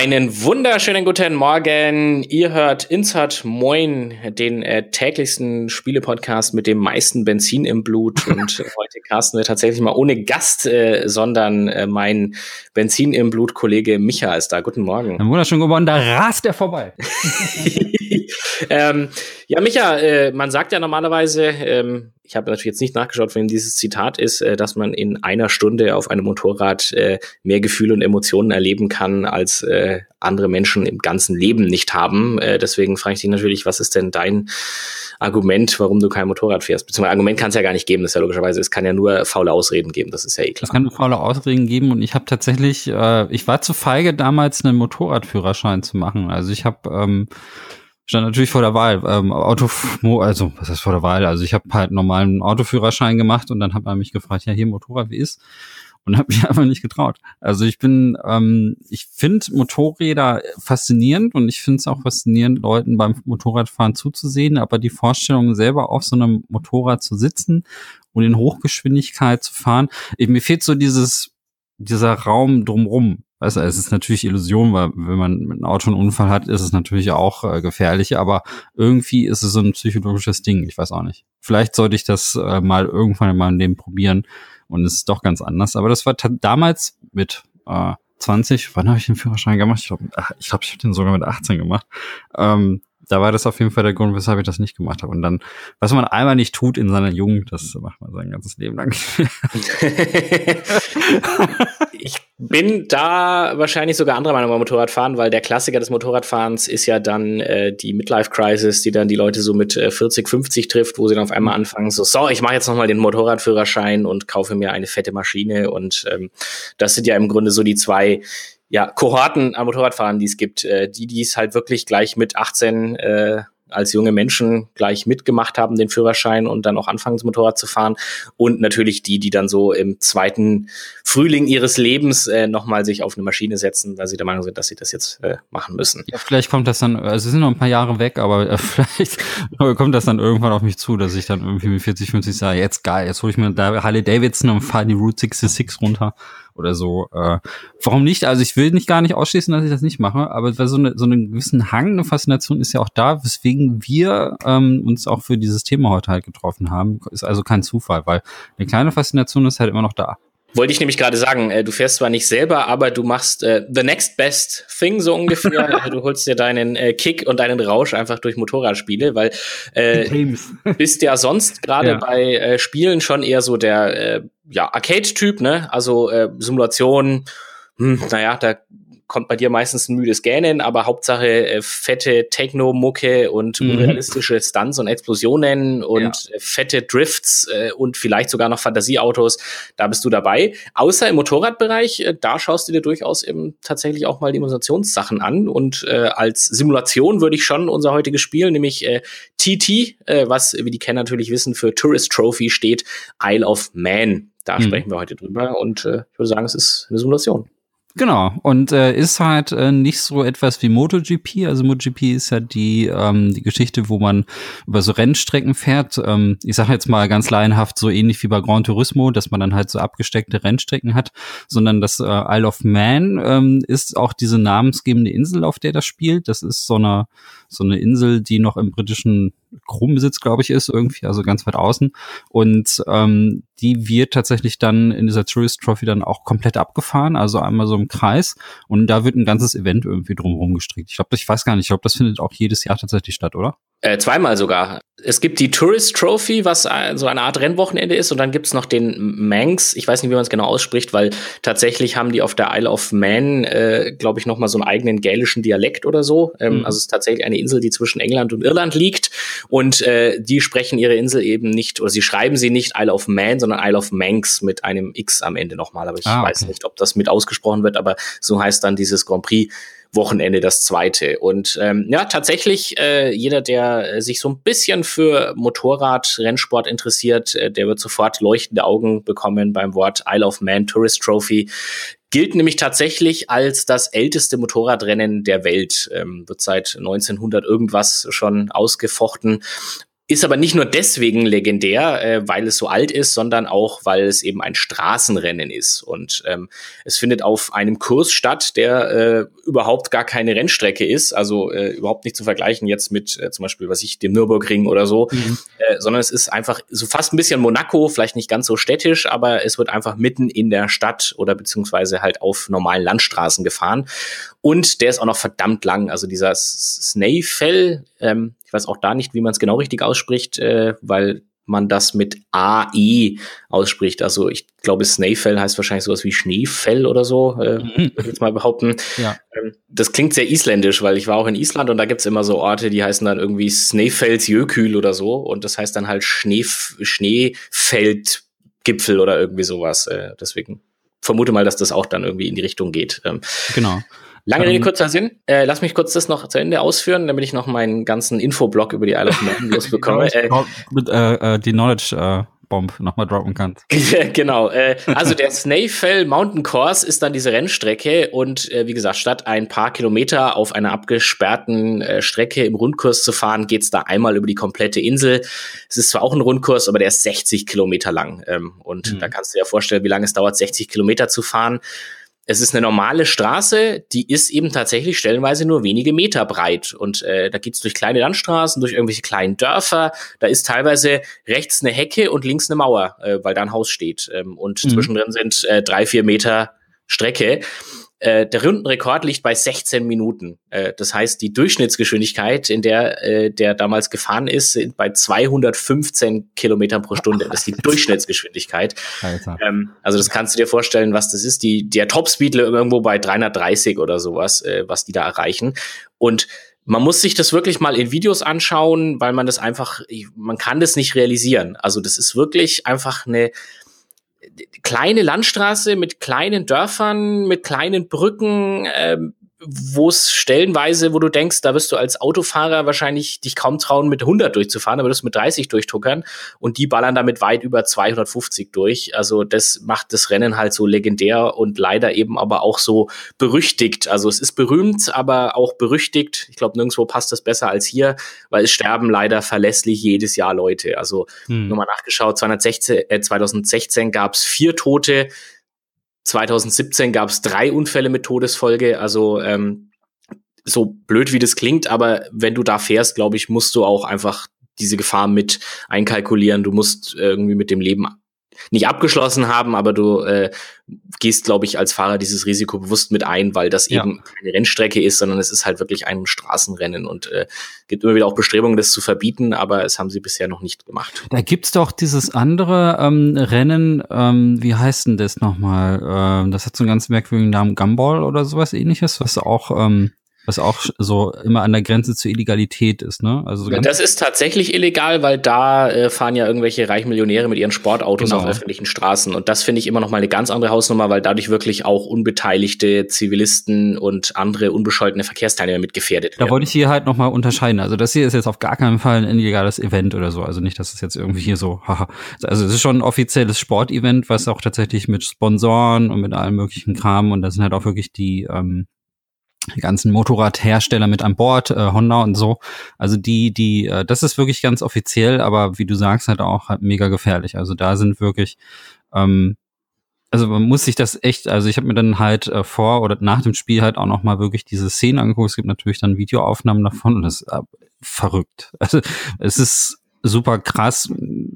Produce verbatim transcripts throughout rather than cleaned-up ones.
Einen wunderschönen guten Morgen. Ihr hört Insert Moin, den äh, täglichsten Spiele-Podcast mit dem meisten Benzin im Blut. Und heute casten wir tatsächlich mal ohne Gast, äh, sondern äh, mein Benzin im Blut-Kollege Micha ist da. Guten Morgen. Ein wunderschön geworden, da rast er vorbei. ähm, ja, Micha, äh, man sagt ja normalerweise, ähm, ich habe natürlich jetzt nicht nachgeschaut, von wem dieses Zitat ist, äh, dass man in einer Stunde auf einem Motorrad äh, mehr Gefühle und Emotionen erleben kann, als äh, andere Menschen im ganzen Leben nicht haben. Äh, deswegen frage ich dich natürlich, was ist denn dein Argument, warum du kein Motorrad fährst? Beziehungsweise Argument kann es ja gar nicht geben, das ist ja logischerweise, es kann ja nur faule Ausreden geben, das ist ja eh klar. Es kann nur faule Ausreden geben und ich habe tatsächlich, äh, ich war zu feige, damals einen Motorradführerschein zu machen. Also ich habe ähm, stand natürlich vor der Wahl, ähm, Auto, also was heißt vor der Wahl? Also ich habe halt normalen Autoführerschein gemacht und dann hat man mich gefragt, ja hier Motorrad, wie ist? Und habe mich einfach nicht getraut. Also ich bin, ähm, ich finde Motorräder faszinierend und ich finde es auch faszinierend, Leuten beim Motorradfahren zuzusehen, aber die Vorstellung, selber auf so einem Motorrad zu sitzen und in Hochgeschwindigkeit zu fahren, eben, mir fehlt so dieses, dieser Raum drumrum. Weißt du, es ist natürlich Illusion, weil wenn man mit einem Auto einen Unfall hat, ist es natürlich auch äh, gefährlich, aber irgendwie ist es so ein psychologisches Ding, ich weiß auch nicht. Vielleicht sollte ich das äh, mal irgendwann in meinem Leben probieren und es ist doch ganz anders, aber das war t- damals mit äh, zwanzig, wann habe ich den Führerschein gemacht? Ich glaube, ich, glaub, ich habe den sogar mit achtzehn gemacht. Ähm, da war das auf jeden Fall der Grund, weshalb ich das nicht gemacht habe. Und dann, was man einmal nicht tut in seiner Jugend, das macht man sein ganzes Leben lang. Ich bin da wahrscheinlich sogar anderer Meinung beim Motorradfahren, weil der Klassiker des Motorradfahrens ist ja dann äh, die Midlife-Crisis, die dann die Leute so mit äh, vierzig, fünfzig trifft, wo sie dann auf einmal anfangen, so, so, ich mache jetzt nochmal den Motorradführerschein und kaufe mir eine fette Maschine. Und ähm, das sind ja im Grunde so die zwei ja, Kohorten an Motorradfahrern, die es gibt, äh, die, die es halt wirklich gleich mit achtzehn äh, als junge Menschen gleich mitgemacht haben, den Führerschein und dann auch anfangen, das Motorrad zu fahren. Und natürlich die, die dann so im zweiten Frühling ihres Lebens äh, nochmal sich auf eine Maschine setzen, weil sie der Meinung sind, dass sie das jetzt äh, machen müssen. Ja, vielleicht kommt das dann, also es sind noch ein paar Jahre weg, aber äh, vielleicht kommt das dann irgendwann auf mich zu, dass ich dann irgendwie mit vierzig, fünfzig sage, jetzt geil, jetzt hole ich mir da Harley Davidson und fahre die Route sechsundsechzig runter oder so. Äh, warum nicht? Also ich will nicht gar nicht ausschließen, dass ich das nicht mache, aber so eine so einen gewissen Hang, eine Faszination ist ja auch da, weswegen wir ähm, uns auch für dieses Thema heute halt getroffen haben. Ist also kein Zufall, weil eine kleine Faszination ist halt immer noch da. Wollte ich nämlich gerade sagen, äh, du fährst zwar nicht selber, aber du machst äh, the next best thing so ungefähr. Du holst dir deinen äh, Kick und deinen Rausch einfach durch Motorradspiele, weil äh, bist ja sonst gerade ja. bei äh, Spielen schon eher so der äh, ja Arcade-Typ, ne? Also äh, Simulation, hm, naja, da kommt bei dir meistens ein müdes Gähnen, aber Hauptsache äh, fette Techno-Mucke und mhm. realistische Stunts und Explosionen und ja. fette Drifts äh, und vielleicht sogar noch Fantasieautos, da bist du dabei. Außer im Motorradbereich, äh, da schaust du dir durchaus eben tatsächlich auch mal die Simulationssachen an und äh, als Simulation würde ich schon unser heutiges Spiel, nämlich äh, T T, äh, was, wie die Kenner natürlich wissen, für Tourist Trophy steht, Isle of Man. Da mhm. sprechen wir heute drüber und äh, ich würde sagen, es ist eine Simulation. Genau, und äh, ist halt äh, nicht so etwas wie MotoGP. Also MotoGP ist ja die ähm, die Geschichte, wo man über so Rennstrecken fährt. Ähm, ich sage jetzt mal ganz laienhaft, so ähnlich wie bei Gran Turismo, dass man dann halt so abgesteckte Rennstrecken hat, sondern das äh, Isle of Man ähm, ist auch diese namensgebende Insel, auf der das spielt. Das ist so eine so eine Insel, die noch im britischen Kronbesitz, glaube ich, ist, irgendwie, also ganz weit außen. Und ähm, die wird tatsächlich dann in dieser Tourist Trophy dann auch komplett abgefahren, also einmal so im Kreis. Und da wird ein ganzes Event irgendwie drumherum gestrickt. Ich glaube, ich weiß gar nicht, ich glaube, das findet auch jedes Jahr tatsächlich statt, oder? Äh, zweimal sogar. Es gibt die Tourist Trophy, was so eine Art Rennwochenende ist, und dann gibt's noch den Manx. Ich weiß nicht, wie man es genau ausspricht, weil tatsächlich haben die auf der Isle of Man, äh, glaube ich, noch mal so einen eigenen gälischen Dialekt oder so. Ähm, mhm. Also es ist tatsächlich eine Insel, die zwischen England und Irland liegt, und äh, die sprechen ihre Insel eben nicht, oder sie schreiben sie nicht Isle of Man, sondern Isle of Manx mit einem X am Ende nochmal. Aber ich ah, okay. weiß nicht, ob das mit ausgesprochen wird, aber so heißt dann dieses Grand Prix Wochenende das zweite. Und ähm, ja, tatsächlich, äh, jeder, der äh, sich so ein bisschen für Motorrad-Rennsport interessiert, äh, der wird sofort leuchtende Augen bekommen beim Wort Isle of Man Tourist Trophy. Gilt nämlich tatsächlich als das älteste Motorradrennen der Welt. Ähm, wird seit neunzehnhundert irgendwas schon ausgefochten. Ist aber nicht nur deswegen legendär, äh, weil es so alt ist, sondern auch, weil es eben ein Straßenrennen ist. Und ähm, es findet auf einem Kurs statt, der äh, überhaupt gar keine Rennstrecke ist, also äh, überhaupt nicht zu vergleichen jetzt mit äh, zum Beispiel, was ich, dem Nürburgring oder so, mhm. äh, sondern es ist einfach so fast ein bisschen Monaco, vielleicht nicht ganz so städtisch, aber es wird einfach mitten in der Stadt oder beziehungsweise halt auf normalen Landstraßen gefahren. Und der ist auch noch verdammt lang, also dieser Snaefell, ähm, ich weiß auch da nicht, wie man es genau richtig ausspricht, äh, weil man das mit A E ausspricht. Also ich glaube, Snaefell heißt wahrscheinlich sowas wie Schneefell oder so, äh, mhm. würde ich jetzt mal behaupten. Ja. Ähm, das klingt sehr isländisch, weil ich war auch in Island und da gibt's immer so Orte, die heißen dann irgendwie Snaefells-Jökull oder so und das heißt dann halt Schneef- Schneefeldgipfel oder irgendwie sowas. Äh, deswegen vermute mal, dass das auch dann irgendwie in die Richtung geht. Ähm, genau. Lange Rede, kurzer Sinn. Äh, lass mich kurz das noch zu Ende ausführen, damit ich noch meinen ganzen Infoblock über die Isle of Man losbekomme. äh, mit äh, die Knowledge äh, Bomb nochmal droppen kannst. Genau. Äh, also der Snaefell Mountain Course ist dann diese Rennstrecke und äh, wie gesagt, statt ein paar Kilometer auf einer abgesperrten äh, Strecke im Rundkurs zu fahren, geht's da einmal über die komplette Insel. Es ist zwar auch ein Rundkurs, aber der ist sechzig Kilometer lang. Ähm, und mhm. da kannst du dir ja vorstellen, wie lange es dauert, sechzig Kilometer zu fahren. Es ist eine normale Straße, die ist eben tatsächlich stellenweise nur wenige Meter breit. Und äh, da geht's durch kleine Landstraßen, durch irgendwelche kleinen Dörfer. Da ist teilweise rechts eine Hecke und links eine Mauer, äh, weil da ein Haus steht. Ähm, und mhm. zwischendrin sind äh, drei, vier Meter Strecke. Äh, der Rundenrekord liegt bei sechzehn Minuten. Äh, das heißt, die Durchschnittsgeschwindigkeit, in der äh, der damals gefahren ist, sind bei zweihundertfünfzehn Kilometern pro Stunde. Das ist die Durchschnittsgeschwindigkeit. Ähm, also das kannst du dir vorstellen, was das ist. Die, der Topspeed irgendwo bei dreihundertdreißig oder sowas, äh, was die da erreichen. Und man muss sich das wirklich mal in Videos anschauen, weil man das einfach, man kann das nicht realisieren. Also das ist wirklich einfach eine kleine Landstraße mit kleinen Dörfern, mit kleinen Brücken, ähm, wo es stellenweise, wo du denkst, da wirst du als Autofahrer wahrscheinlich dich kaum trauen, mit hundert durchzufahren, da würdest du mit dreißig durchtuckern und die ballern damit weit über zweihundertfünfzig durch. Also das macht das Rennen halt so legendär und leider eben aber auch so berüchtigt. Also es ist berühmt, aber auch berüchtigt. Ich glaube, nirgendwo passt das besser als hier, weil es sterben leider verlässlich jedes Jahr Leute. Also hm. nur mal nachgeschaut, zweitausendsechzehn, äh, zweitausendsechzehn gab es vier Tote, zweitausendsiebzehn gab es drei Unfälle mit Todesfolge, also ähm, so blöd wie das klingt, aber wenn du da fährst, glaube ich, musst du auch einfach diese Gefahr mit einkalkulieren. Du musst irgendwie mit dem Leben nicht abgeschlossen haben, aber du äh, gehst, glaube ich, als Fahrer dieses Risiko bewusst mit ein, weil das ja. eben keine Rennstrecke ist, sondern es ist halt wirklich ein Straßenrennen und äh, gibt immer wieder auch Bestrebungen, das zu verbieten, aber es haben sie bisher noch nicht gemacht. Da gibt's doch dieses andere ähm, Rennen, ähm, wie heißt denn das nochmal? Ähm, das hat so einen ganz merkwürdigen Namen, Gumball oder sowas ähnliches, was auch ähm was auch so immer an der Grenze zur Illegalität ist, ne? Also ganz das ist tatsächlich illegal, weil da äh, fahren ja irgendwelche Reichsmillionäre mit ihren Sportautos genau. auf öffentlichen Straßen. Und das finde ich immer noch mal eine ganz andere Hausnummer, weil dadurch wirklich auch unbeteiligte Zivilisten und andere unbescholtene Verkehrsteilnehmer mit gefährdet werden. Da wollte ich hier halt noch mal unterscheiden. Also das hier ist jetzt auf gar keinen Fall ein illegales Event oder so. Also nicht, dass es jetzt irgendwie hier so, haha. Also es ist schon ein offizielles Sportevent, was auch tatsächlich mit Sponsoren und mit allem möglichen Kram und das sind halt auch wirklich die ähm, die ganzen Motorradhersteller mit an Bord, äh, Honda und so. Also die, die, äh, das ist wirklich ganz offiziell, aber wie du sagst, halt auch halt mega gefährlich. Also da sind wirklich, ähm, also man muss sich das echt, also ich habe mir dann halt äh, vor oder nach dem Spiel halt auch nochmal wirklich diese Szenen angeguckt. Es gibt natürlich dann Videoaufnahmen davon und das ist äh, verrückt. Also es ist super krass.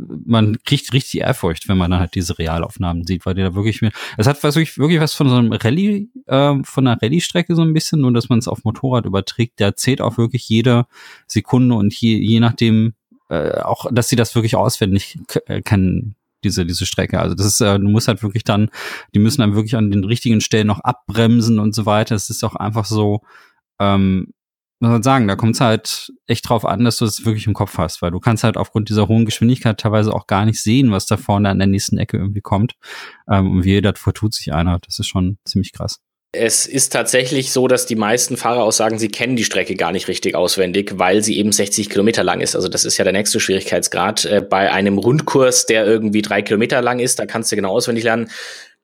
Man kriegt richtig Ehrfurcht, wenn man dann halt diese Realaufnahmen sieht, weil die da wirklich mehr, es hat was wirklich, wirklich was von so einem Rallye, äh, von einer Rallye-Strecke so ein bisschen, nur dass man es auf Motorrad überträgt. Der zählt auch wirklich jede Sekunde und je, je nachdem, äh, auch, dass sie das wirklich auswendig k- kennen, diese, diese Strecke. Also das ist, äh, du musst halt wirklich dann, die müssen dann wirklich an den richtigen Stellen noch abbremsen und so weiter. Es ist auch einfach so, ähm, muss man sagen, da kommt es halt echt drauf an, dass du es wirklich im Kopf hast, weil du kannst halt aufgrund dieser hohen Geschwindigkeit teilweise auch gar nicht sehen, was da vorne an der nächsten Ecke irgendwie kommt. Ähm, und wie jeder vertut sich einer. Das ist schon ziemlich krass. Es ist tatsächlich so, dass die meisten Fahrer auch sagen, sie kennen die Strecke gar nicht richtig auswendig, weil sie eben sechzig Kilometer lang ist. Also das ist ja der nächste Schwierigkeitsgrad. Äh, bei einem Rundkurs, der irgendwie drei Kilometer lang ist, da kannst du genau auswendig lernen.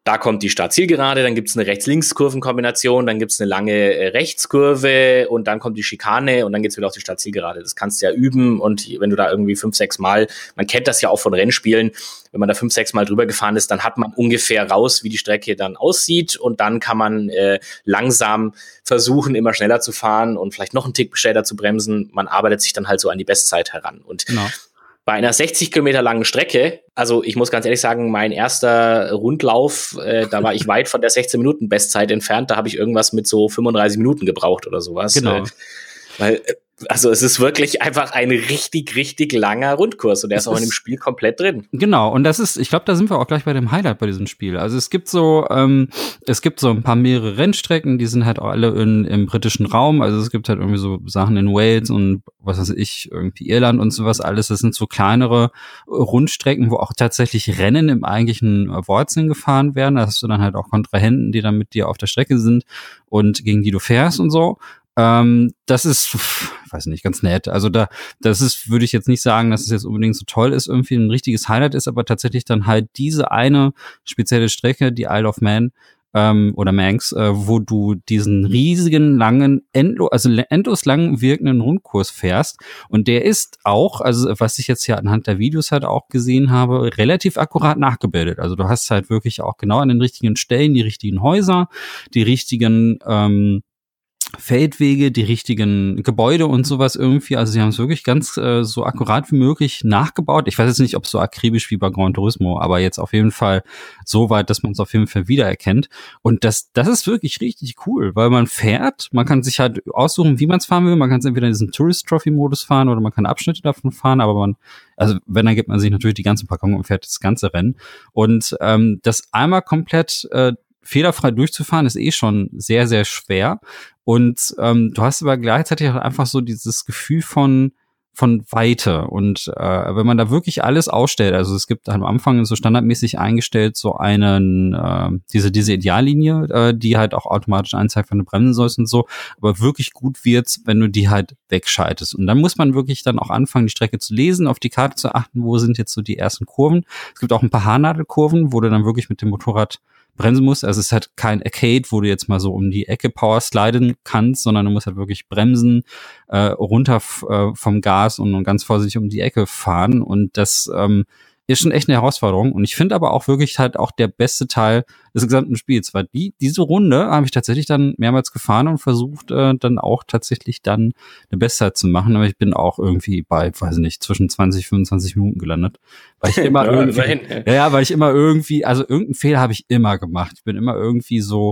Da kommt die Start-Zielgerade, dann gibt's eine Rechts-Links-Kurvenkombination, dann gibt's eine lange äh, Rechtskurve und dann kommt die Schikane und dann geht's wieder auf die Start-Zielgerade. Das kannst du ja üben und wenn du da irgendwie fünf, sechs Mal, man kennt das ja auch von Rennspielen, wenn man da fünf, sechs Mal drüber gefahren ist, dann hat man ungefähr raus, wie die Strecke dann aussieht und dann kann man äh, langsam versuchen, immer schneller zu fahren und vielleicht noch einen Tick schneller zu bremsen. Man arbeitet sich dann halt so an die Bestzeit heran und genau. Bei einer sechzig Kilometer langen Strecke, also ich muss ganz ehrlich sagen, mein erster Rundlauf, äh, da war ich weit von der sechzehn Minuten Bestzeit entfernt, da habe ich irgendwas mit so fünfunddreißig Minuten gebraucht oder sowas. Genau. Äh, weil, also es ist wirklich einfach ein richtig, richtig langer Rundkurs und der ist auch in dem Spiel komplett drin. Genau, und das ist, ich glaube, da sind wir auch gleich bei dem Highlight bei diesem Spiel. Also es gibt so, ähm, es gibt so ein paar mehrere Rennstrecken, die sind halt auch alle in, im britischen Raum. Also es gibt halt irgendwie so Sachen in Wales und was weiß ich, irgendwie Irland und sowas alles. Das sind so kleinere Rundstrecken, wo auch tatsächlich Rennen im eigentlichen Wortsinn gefahren werden. Da hast du dann halt auch Kontrahenten, die dann mit dir auf der Strecke sind und gegen die du fährst und so. Ähm, das ist, weiß nicht, ganz nett. Also da, das ist, würde ich jetzt nicht sagen, dass es jetzt unbedingt so toll ist, irgendwie ein richtiges Highlight ist, aber tatsächlich dann halt diese eine spezielle Strecke, die Isle of Man, ähm, oder Manx, äh, wo du diesen riesigen, langen, endlos, also endlos lang wirkenden Rundkurs fährst. Und der ist auch, also was ich jetzt hier anhand der Videos halt auch gesehen habe, relativ akkurat nachgebildet. Also du hast halt wirklich auch genau an den richtigen Stellen die richtigen Häuser, die richtigen, ähm, Feldwege, die richtigen Gebäude und sowas irgendwie. Also sie haben es wirklich ganz äh, so akkurat wie möglich nachgebaut. Ich weiß jetzt nicht, ob es so akribisch wie bei Gran Turismo, aber jetzt auf jeden Fall so weit, dass man es auf jeden Fall wiedererkennt. Und das das ist wirklich richtig cool, weil man fährt, man kann sich halt aussuchen, wie man es fahren will. Man kann es entweder in diesen Tourist-Trophy-Modus fahren oder man kann Abschnitte davon fahren, aber man, also wenn, dann gibt man sich natürlich die ganze Packung und fährt das ganze Rennen. Und ähm, das einmal komplett äh, fehlerfrei durchzufahren, ist eh schon sehr, sehr schwer. Und ähm, du hast aber gleichzeitig auch einfach so dieses Gefühl von von Weite. Und äh, wenn man da wirklich alles ausstellt, also es gibt am Anfang so standardmäßig eingestellt so einen, äh, diese diese Ideallinie, äh, die halt auch automatisch anzeigt, wenn du bremsen sollst und so. Aber wirklich gut wird's, wenn du die halt wegschaltest. Und dann muss man wirklich dann auch anfangen, die Strecke zu lesen, auf die Karte zu achten, wo sind jetzt so die ersten Kurven. Es gibt auch ein paar Haarnadelkurven, wo du dann wirklich mit dem Motorrad bremsen musst. Also es ist halt kein Arcade, wo du jetzt mal so um die Ecke power sliden kannst, sondern du musst halt wirklich bremsen, äh, runter f- äh, vom Gas und, und ganz vorsichtig um die Ecke fahren. Und das ähm, ist schon echt eine Herausforderung. Und ich finde aber auch wirklich halt auch der beste Teil des gesamten Spiels, weil die diese Runde habe ich tatsächlich dann mehrmals gefahren und versucht äh, dann auch tatsächlich dann eine Bestzeit zu machen. Aber ich bin auch irgendwie bei, weiß nicht, zwischen zwanzig, fünfundzwanzig Minuten gelandet. Weil ich immer ja, irgendwie, ja, ja, weil ich immer irgendwie, also irgendeinen Fehler habe ich immer gemacht. Ich bin immer irgendwie so,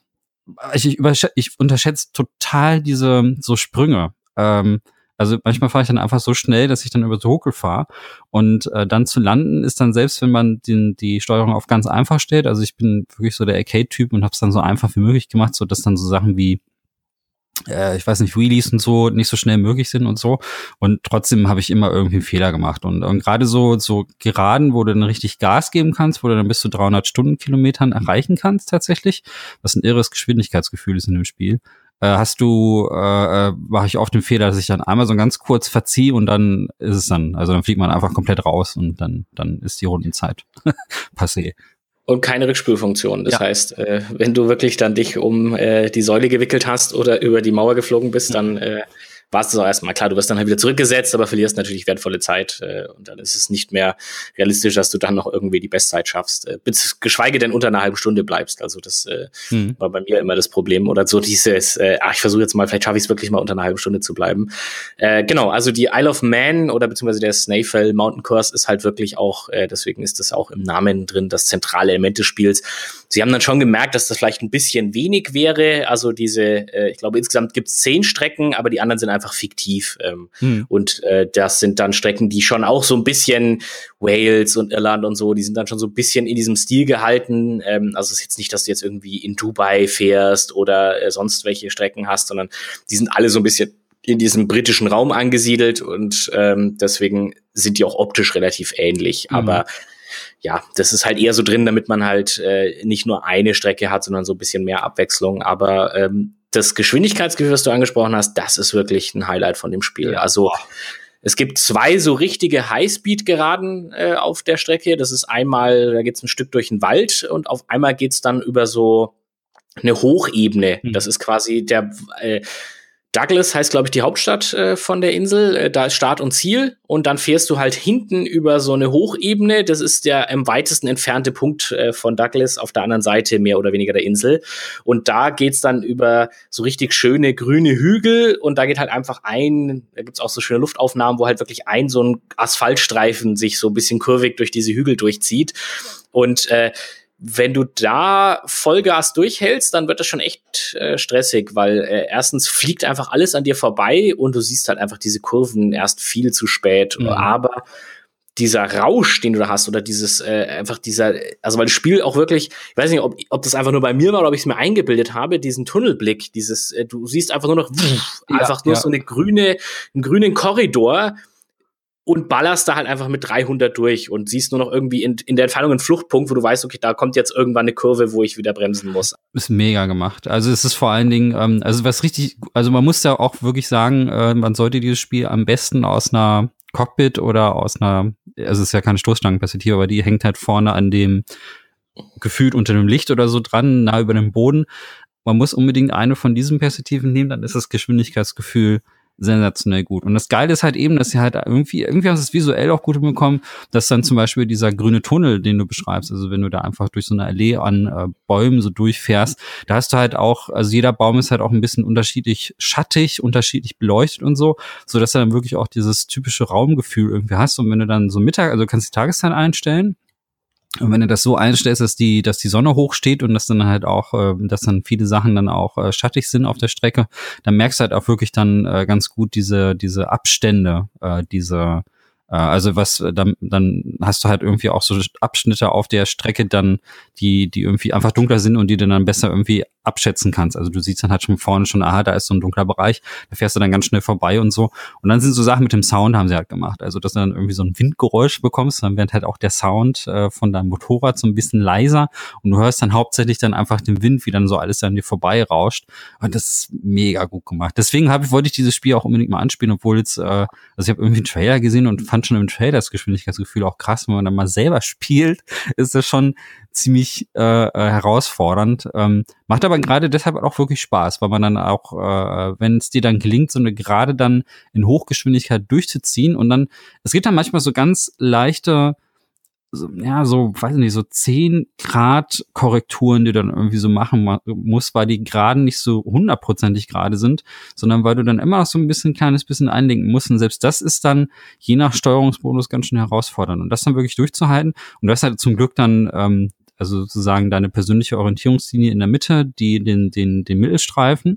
ich, ich, überschätze, ich unterschätze total diese so Sprünge. Ähm, Also manchmal fahre ich dann einfach so schnell, dass ich dann über so Huckel fahre. Und äh, dann zu landen ist dann, selbst wenn man den, die Steuerung auf ganz einfach stellt, also ich bin wirklich so der Arcade-Typ und habe es dann so einfach wie möglich gemacht, so dass dann so Sachen wie, äh, ich weiß nicht, Wheelies und so nicht so schnell möglich sind und so. Und trotzdem habe ich immer irgendwie einen Fehler gemacht. Und, und gerade so so Geraden, wo du dann richtig Gas geben kannst, wo du dann bis zu dreihundert Stundenkilometern erreichen kannst tatsächlich, was ein irres Geschwindigkeitsgefühl ist in dem Spiel. Hast du, äh, mache ich oft den Fehler, dass ich dann einmal so ganz kurz verziehe und dann ist es dann, also dann fliegt man einfach komplett raus und dann dann ist die Rundenzeit passé. Und keine Rückspülfunktion. Das ja. heißt, äh, wenn du wirklich dann dich um äh, die Säule gewickelt hast oder über die Mauer geflogen bist, dann äh, war es das auch erstmal. Klar, du wirst dann halt wieder zurückgesetzt, aber verlierst natürlich wertvolle Zeit äh, und dann ist es nicht mehr realistisch, dass du dann noch irgendwie die Bestzeit schaffst, äh, bis, geschweige denn unter einer halben Stunde bleibst. Also das äh, hm. war bei mir immer das Problem. Oder so dieses, äh, ach, ich versuche jetzt mal, vielleicht schaffe ich es wirklich mal unter einer halben Stunde zu bleiben. Äh, genau, also die Isle of Man oder beziehungsweise der Snaefell Mountain Course ist halt wirklich auch, äh, deswegen ist das auch im Namen drin, das zentrale Element des Spiels. Sie haben dann schon gemerkt, dass das vielleicht ein bisschen wenig wäre. Also diese, äh, ich glaube, insgesamt gibt es zehn Strecken, aber die anderen sind einfach einfach fiktiv. Ähm, hm. Und äh, das sind dann Strecken, die schon auch so ein bisschen Wales und Irland und so, die sind dann schon so ein bisschen in diesem Stil gehalten. Ähm, also es ist jetzt nicht, dass du jetzt irgendwie in Dubai fährst oder äh, sonst welche Strecken hast, sondern die sind alle so ein bisschen in diesem britischen Raum angesiedelt und ähm, deswegen sind die auch optisch relativ ähnlich. Mhm. Aber ja, das ist halt eher so drin, damit man halt äh, nicht nur eine Strecke hat, sondern so ein bisschen mehr Abwechslung. Aber ähm, das Geschwindigkeitsgefühl, was du angesprochen hast, das ist wirklich ein Highlight von dem Spiel. Also Es gibt zwei so richtige Highspeed-Geraden äh, auf der Strecke. Das ist einmal, da geht's ein Stück durch den Wald und auf einmal geht's dann über so eine Hochebene. Das ist quasi der äh, Douglas heißt, glaube ich, die Hauptstadt äh, von der Insel. Äh, da ist Start und Ziel. Und dann fährst du halt hinten über so eine Hochebene. Das ist der am weitesten entfernte Punkt äh, von Douglas auf der anderen Seite mehr oder weniger der Insel. Und da geht's dann über so richtig schöne grüne Hügel. Und da geht halt einfach ein, da gibt's auch so schöne Luftaufnahmen, wo halt wirklich ein so ein Asphaltstreifen sich so ein bisschen kurvig durch diese Hügel durchzieht. Und äh, wenn du da Vollgas durchhältst, dann wird das schon echt äh, stressig, weil äh, erstens fliegt einfach alles an dir vorbei und du siehst halt einfach diese Kurven erst viel zu spät. Mhm. Aber dieser Rausch, den du da hast, oder dieses äh, einfach dieser, also weil das Spiel auch wirklich, ich weiß nicht, ob, ob das einfach nur bei mir war oder ob ich es mir eingebildet habe, diesen Tunnelblick, dieses, äh, du siehst einfach nur noch pff, ja, einfach nur ja. so eine grüne, einen grünen Korridor. Und ballerst da halt einfach mit dreihundert durch und siehst nur noch irgendwie in, in der Entfernung einen Fluchtpunkt, wo du weißt, okay, da kommt jetzt irgendwann eine Kurve, wo ich wieder bremsen muss. Ist mega gemacht. Also es ist vor allen Dingen, ähm, also was richtig, also man muss ja auch wirklich sagen, äh, man sollte dieses Spiel am besten aus einer Cockpit oder aus einer, also es ist ja keine Stoßstangenperspektive, aber die hängt halt vorne an dem, gefühlt unter dem Licht oder so dran, nah über dem Boden. Man muss unbedingt eine von diesen Perspektiven nehmen, dann ist das Geschwindigkeitsgefühl sensationell gut. Und das Geile ist halt eben, dass sie halt irgendwie, irgendwie haben sie es visuell auch gut hinbekommen, dass dann zum Beispiel dieser grüne Tunnel, den du beschreibst, also wenn du da einfach durch so eine Allee an äh, Bäumen so durchfährst, da hast du halt auch, also jeder Baum ist halt auch ein bisschen unterschiedlich schattig, unterschiedlich beleuchtet und so, so dass du dann wirklich auch dieses typische Raumgefühl irgendwie hast. Und wenn du dann so Mittag, also du kannst die Tageszeit einstellen, und wenn du das so einstellst, dass die, dass die Sonne hoch steht und dass dann halt auch, äh, dass dann viele Sachen dann auch äh, schattig sind auf der Strecke, dann merkst du halt auch wirklich dann äh, ganz gut diese, diese Abstände, äh, diese, äh, also was, dann, dann hast du halt irgendwie auch so Abschnitte auf der Strecke dann, die, die irgendwie einfach dunkler sind und die du dann besser irgendwie abschätzen kannst. Also du siehst dann halt schon vorne schon, aha, da ist so ein dunkler Bereich, da fährst du dann ganz schnell vorbei und so. Und dann sind so Sachen mit dem Sound, haben sie halt gemacht. Also dass du dann irgendwie so ein Windgeräusch bekommst, dann wird halt auch der Sound äh, von deinem Motorrad so ein bisschen leiser und du hörst dann hauptsächlich dann einfach den Wind, wie dann so alles an dir vorbei rauscht. Und das ist mega gut gemacht. Deswegen habe ich, wollte ich dieses Spiel auch unbedingt mal anspielen, obwohl jetzt, äh, also ich habe irgendwie einen Trailer gesehen und fand schon im Trailer das Geschwindigkeitsgefühl auch krass. Wenn man dann mal selber spielt, ist das schon ziemlich äh, herausfordernd. Ähm, macht aber gerade deshalb auch wirklich Spaß, weil man dann auch, äh, wenn es dir dann gelingt, so eine Gerade dann in Hochgeschwindigkeit durchzuziehen und dann, es gibt dann manchmal so ganz leichte, so, ja, so, weiß nicht, so zehn Grad Korrekturen, die du dann irgendwie so machen ma- musst, weil die Geraden nicht so hundertprozentig gerade sind, sondern weil du dann immer noch so ein bisschen, kleines bisschen einlenken musst. Und selbst das ist dann je nach Steuerungsmodus ganz schön herausfordernd. Und das dann wirklich durchzuhalten. Und das halt zum Glück dann, ähm, also sozusagen deine persönliche Orientierungslinie in der Mitte, die den, den, den Mittelstreifen.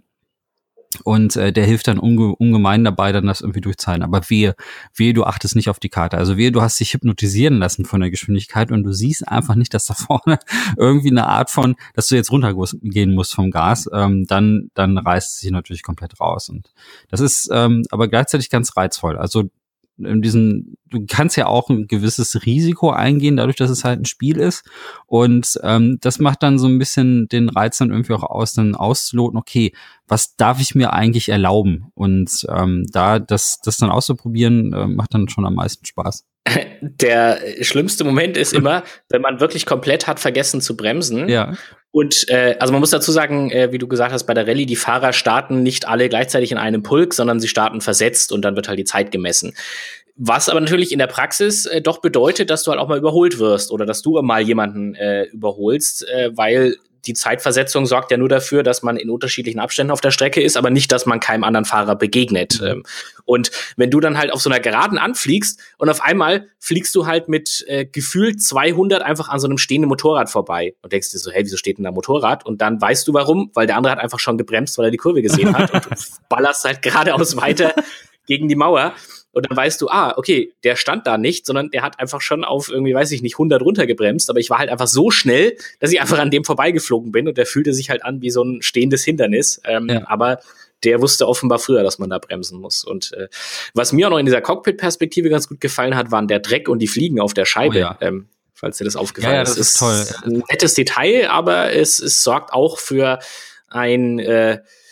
Und äh, der hilft dann unge- ungemein dabei, dann das irgendwie durchzuhalten. Aber wehe, wehe, du achtest nicht auf die Karte. Also wehe, du hast dich hypnotisieren lassen von der Geschwindigkeit und du siehst einfach nicht, dass da vorne irgendwie eine Art von, dass du jetzt runtergehen musst vom Gas, ähm, dann dann reißt es sich natürlich komplett raus. Und das ist ähm, aber gleichzeitig ganz reizvoll. Also in diesen, du kannst ja auch ein gewisses Risiko eingehen, dadurch, dass es halt ein Spiel ist. Und ähm, das macht dann so ein bisschen den Reiz dann irgendwie auch aus, dann auszuloten, okay, was darf ich mir eigentlich erlauben? Und ähm, da das, das dann auszuprobieren, äh, macht dann schon am meisten Spaß. Der schlimmste Moment ist immer, wenn man wirklich komplett hat vergessen zu bremsen. Ja. Und äh, also man muss dazu sagen, äh, wie du gesagt hast, bei der Rallye, die Fahrer starten nicht alle gleichzeitig in einem Pulk, sondern sie starten versetzt und dann wird halt die Zeit gemessen. Was aber natürlich in der Praxis äh, doch bedeutet, dass du halt auch mal überholt wirst oder dass du mal jemanden äh, überholst, äh, weil die Zeitversetzung sorgt ja nur dafür, dass man in unterschiedlichen Abständen auf der Strecke ist, aber nicht, dass man keinem anderen Fahrer begegnet. Mhm. Und wenn du dann halt auf so einer Geraden anfliegst und auf einmal fliegst du halt mit äh, gefühlt zweihundert einfach an so einem stehenden Motorrad vorbei und denkst dir so, hey, wieso steht denn da ein Motorrad? Und dann weißt du warum, weil der andere hat einfach schon gebremst, weil er die Kurve gesehen hat und du ballerst halt geradeaus weiter gegen die Mauer. Und dann weißt du, ah, okay, der stand da nicht, sondern der hat einfach schon auf irgendwie, weiß ich nicht, hundert runtergebremst. Aber ich war halt einfach so schnell, dass ich einfach an dem vorbeigeflogen bin. Und der fühlte sich halt an wie so ein stehendes Hindernis. Ähm, ja. Aber der wusste offenbar früher, dass man da bremsen muss. Und äh, was mir auch noch in dieser Cockpit-Perspektive ganz gut gefallen hat, waren der Dreck und die Fliegen auf der Scheibe. Oh, ja. ähm, falls dir das aufgefallen ja, ja, das ist. ist toll. ein nettes Detail, aber es, es sorgt auch für ein... Äh,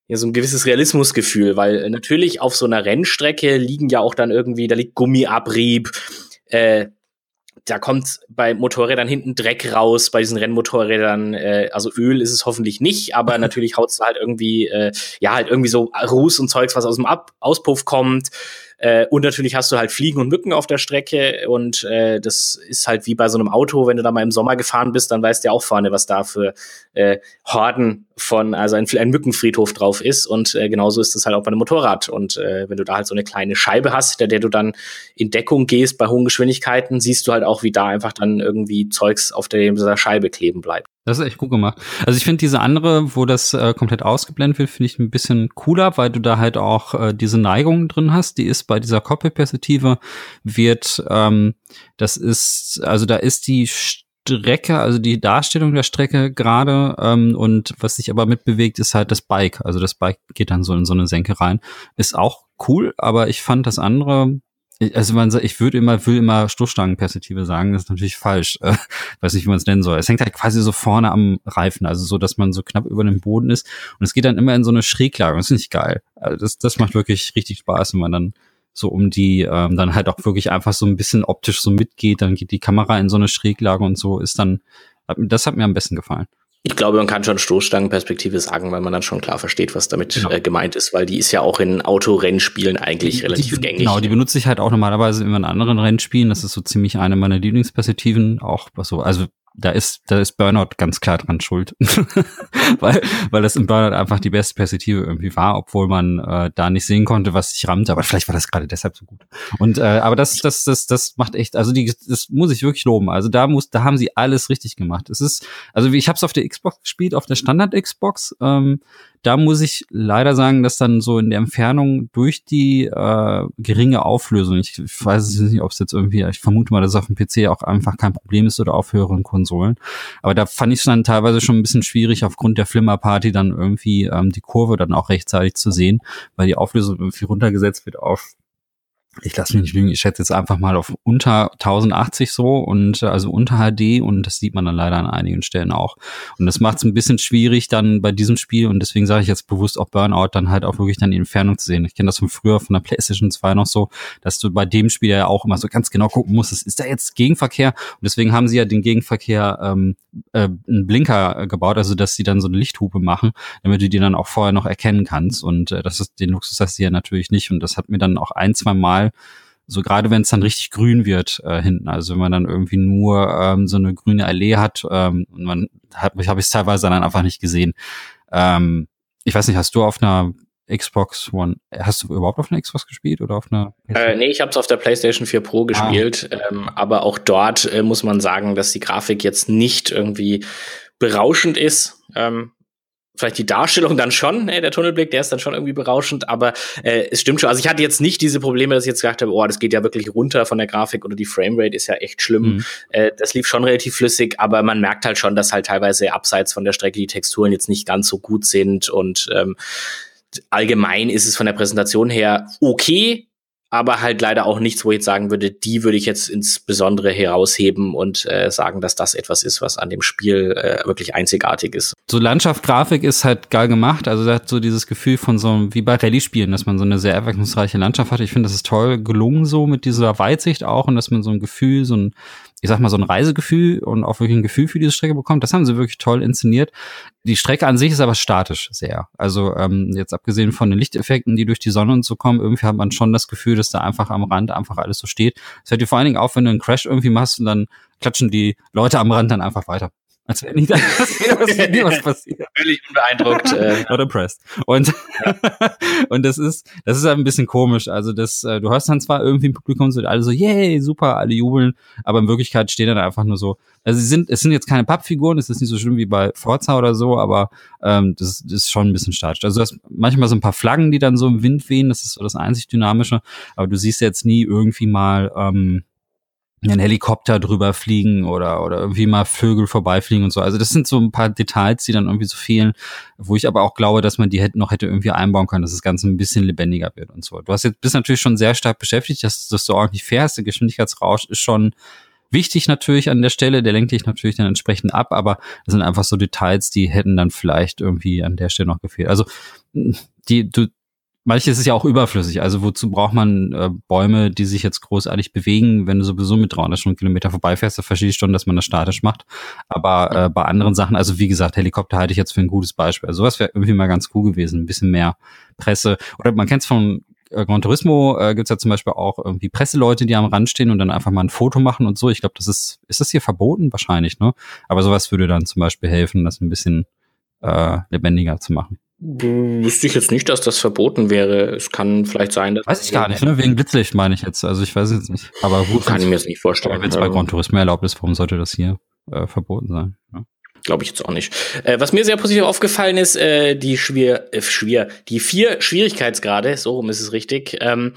ja, so ein gewisses Realismusgefühl, weil äh, natürlich auf so einer Rennstrecke liegen ja auch dann irgendwie, da liegt Gummiabrieb, äh, da kommt bei Motorrädern hinten Dreck raus, bei diesen Rennmotorrädern, äh, also Öl ist es hoffentlich nicht, aber natürlich haut's halt irgendwie, äh, ja, halt irgendwie so Ruß und Zeugs, was aus dem Ab- Auspuff kommt. Äh, und natürlich hast du halt Fliegen und Mücken auf der Strecke und äh, das ist halt wie bei so einem Auto, wenn du da mal im Sommer gefahren bist, dann weißt du ja auch vorne, was da für äh, Horden von, also ein, ein Mückenfriedhof drauf ist und äh, genauso ist das halt auch bei einem Motorrad und äh, wenn du da halt so eine kleine Scheibe hast, der, der du dann in Deckung gehst bei hohen Geschwindigkeiten, siehst du halt auch, wie da einfach dann irgendwie Zeugs auf der, dieser Scheibe kleben bleibt. Das ist echt gut gemacht. Also ich finde diese andere, wo das äh, komplett ausgeblendet wird, finde ich ein bisschen cooler, weil du da halt auch äh, diese Neigung drin hast. Die ist bei dieser Cockpit-Perspektive wird, ähm, das ist, also da ist die Strecke, also die Darstellung der Strecke gerade ähm, und was sich aber mitbewegt, ist halt das Bike. Also das Bike geht dann so in so eine Senke rein. Ist auch cool, aber ich fand das andere, also man sagt, ich würde immer, will immer Stoßstangenperspektive sagen, das ist natürlich falsch. Äh, weiß nicht, wie man es nennen soll. Es hängt halt quasi so vorne am Reifen, also so, dass man so knapp über dem Boden ist. Und es geht dann immer in so eine Schräglage. Das finde ich geil. Also das, das macht wirklich richtig Spaß, wenn man dann so um die, ähm, dann halt auch wirklich einfach so ein bisschen optisch so mitgeht. Dann geht die Kamera in so eine Schräglage und so ist dann, das hat mir am besten gefallen. Ich glaube, man kann schon Stoßstangenperspektive sagen, weil man dann schon klar versteht, was damit genau. äh, gemeint ist, weil die ist ja auch in Autorennspielen eigentlich die, relativ die, gängig. Genau, die benutze ich halt auch normalerweise immer in anderen Rennspielen. Das ist so ziemlich eine meiner Lieblingsperspektiven. Auch so, also da ist, da ist Burnout ganz klar dran schuld. weil, weil das in Burnout einfach die beste Perspektive irgendwie war, obwohl man äh, da nicht sehen konnte, was sich rammte. Aber vielleicht war das gerade deshalb so gut. Und äh, aber das, das, das, das macht echt, also die, das muss ich wirklich loben. Also da muss, da haben sie alles richtig gemacht. Es ist, also ich habe es auf der Xbox gespielt, auf der Standard Xbox. Ähm, da muss ich leider sagen, dass dann so in der Entfernung durch die äh, geringe Auflösung, ich, ich weiß nicht, ob es jetzt irgendwie, ich vermute mal, dass es auf dem P C auch einfach kein Problem ist oder auf höheren Konsolen, aber da fand ich es dann teilweise schon ein bisschen schwierig, aufgrund der Flimmerparty dann irgendwie ähm, die Kurve dann auch rechtzeitig zu sehen, weil die Auflösung irgendwie runtergesetzt wird auf, ich lasse mich nicht lügen, ich schätze jetzt einfach mal auf unter tausendachtzig so und also unter H D und das sieht man dann leider an einigen Stellen auch. Und das macht es ein bisschen schwierig dann bei diesem Spiel und deswegen sage ich jetzt bewusst auch Burnout dann halt auch wirklich dann die Entfernung zu sehen. Ich kenne das von früher von der PlayStation zwei noch so, dass du bei dem Spiel ja auch immer so ganz genau gucken musstest, ist da jetzt Gegenverkehr? Und deswegen haben sie ja den Gegenverkehr ähm, äh, einen Blinker gebaut, also dass sie dann so eine Lichthupe machen, damit du die dann auch vorher noch erkennen kannst und äh, das ist den Luxus hast du ja natürlich nicht und das hat mir dann auch ein, zwei Mal so gerade wenn es dann richtig grün wird äh, hinten, also wenn man dann irgendwie nur ähm, so eine grüne Allee hat ähm, und man hat, habe ich es teilweise dann einfach nicht gesehen. Ähm, ich weiß nicht, hast du auf einer Xbox One, hast du überhaupt auf einer Xbox gespielt oder auf einer? Äh, nee, ich habe es auf der PlayStation vier Pro gespielt, ah. ähm, aber auch dort äh, muss man sagen, dass die Grafik jetzt nicht irgendwie berauschend ist. Ähm, Vielleicht die Darstellung dann schon, äh, der Tunnelblick, der ist dann schon irgendwie berauschend, aber äh, es stimmt schon. Also ich hatte jetzt nicht diese Probleme, dass ich jetzt gedacht habe, oh, das geht ja wirklich runter von der Grafik oder die Framerate ist ja echt schlimm. Mhm. Äh, das lief schon relativ flüssig, aber man merkt halt schon, dass halt teilweise abseits von der Strecke die Texturen jetzt nicht ganz so gut sind und ähm, allgemein ist es von der Präsentation her okay, aber halt leider auch nichts, wo ich jetzt sagen würde, die würde ich jetzt insbesondere herausheben und äh, sagen, dass das etwas ist, was an dem Spiel äh, wirklich einzigartig ist. So Landschaft, Grafik ist halt geil gemacht, also da hat so dieses Gefühl von so, wie bei Rallye-Spielen, dass man so eine sehr abwechslungsreiche Landschaft hat. Ich finde, das ist toll gelungen so mit dieser Weitsicht auch und dass man so ein Gefühl, so ein, ich sag mal, so ein Reisegefühl und auch wirklich ein Gefühl für diese Strecke bekommt. Das haben sie wirklich toll inszeniert. Die Strecke an sich ist aber statisch sehr. Also ähm, jetzt abgesehen von den Lichteffekten, die durch die Sonne und so kommen, irgendwie hat man schon das Gefühl, dass da einfach am Rand einfach alles so steht. Es hört dir vor allen Dingen auf, wenn du einen Crash irgendwie machst und dann klatschen die Leute am Rand dann einfach weiter. Als wäre nicht was passiert. Völlig unbeeindruckt. Äh. Not impressed. Und, ja. und das ist, das ist halt ein bisschen komisch. Also das, äh, du hörst dann zwar irgendwie im Publikum so, alle so, yay, super, alle jubeln, aber in Wirklichkeit stehen dann einfach nur so, also sie sind, es sind jetzt keine Pappfiguren, es ist nicht so schlimm wie bei Forza oder so, aber ähm, das, das ist schon ein bisschen statisch. Also du hast manchmal so ein paar Flaggen, die dann so im Wind wehen, das ist so das einzig Dynamische, aber du siehst jetzt nie irgendwie mal, ähm, einen Helikopter drüber fliegen oder oder irgendwie mal Vögel vorbeifliegen und so. Also das sind so ein paar Details, die dann irgendwie so fehlen, wo ich aber auch glaube, dass man die hätte, noch hätte irgendwie einbauen können, dass das Ganze ein bisschen lebendiger wird und so. Du hast jetzt bist natürlich schon sehr stark beschäftigt, dass das so ordentlich fährst. Der Geschwindigkeitsrausch ist schon wichtig natürlich an der Stelle, der lenkt dich natürlich dann entsprechend ab, aber das sind einfach so Details, die hätten dann vielleicht irgendwie an der Stelle noch gefehlt. Also die, du, manches ist ja auch überflüssig, also wozu braucht man äh, Bäume, die sich jetzt großartig bewegen, wenn du sowieso mit dreihundert Stundenkilometer vorbeifährst, da verstehe ich schon, dass man das statisch macht, aber äh, bei anderen Sachen, also wie gesagt, Helikopter halte ich jetzt für ein gutes Beispiel, also sowas wäre irgendwie mal ganz cool gewesen, ein bisschen mehr Presse, oder man kennt es von äh, Gran Turismo, äh, gibt's ja zum Beispiel auch irgendwie Presseleute, die am Rand stehen und dann einfach mal ein Foto machen und so, ich glaube, das ist, ist das hier verboten? Wahrscheinlich, ne? Aber sowas würde dann zum Beispiel helfen, das ein bisschen äh, lebendiger zu machen. Wüsste ich jetzt nicht, dass das verboten wäre. Es kann vielleicht sein, dass... Weiß ich gar nicht, ne? Wegen Blitzlicht meine ich jetzt. Also ich weiß jetzt nicht. Aber gut. Kann ich mir jetzt nicht vorstellen. Wenn es bei Gran Turismo erlaubt ist, warum sollte das hier äh, verboten sein? Ja. Glaube ich jetzt auch nicht. Äh, was mir sehr positiv aufgefallen ist, äh, die schwer, äh, schwer, die vier Schwierigkeitsgrade, so rum ist es richtig, ähm,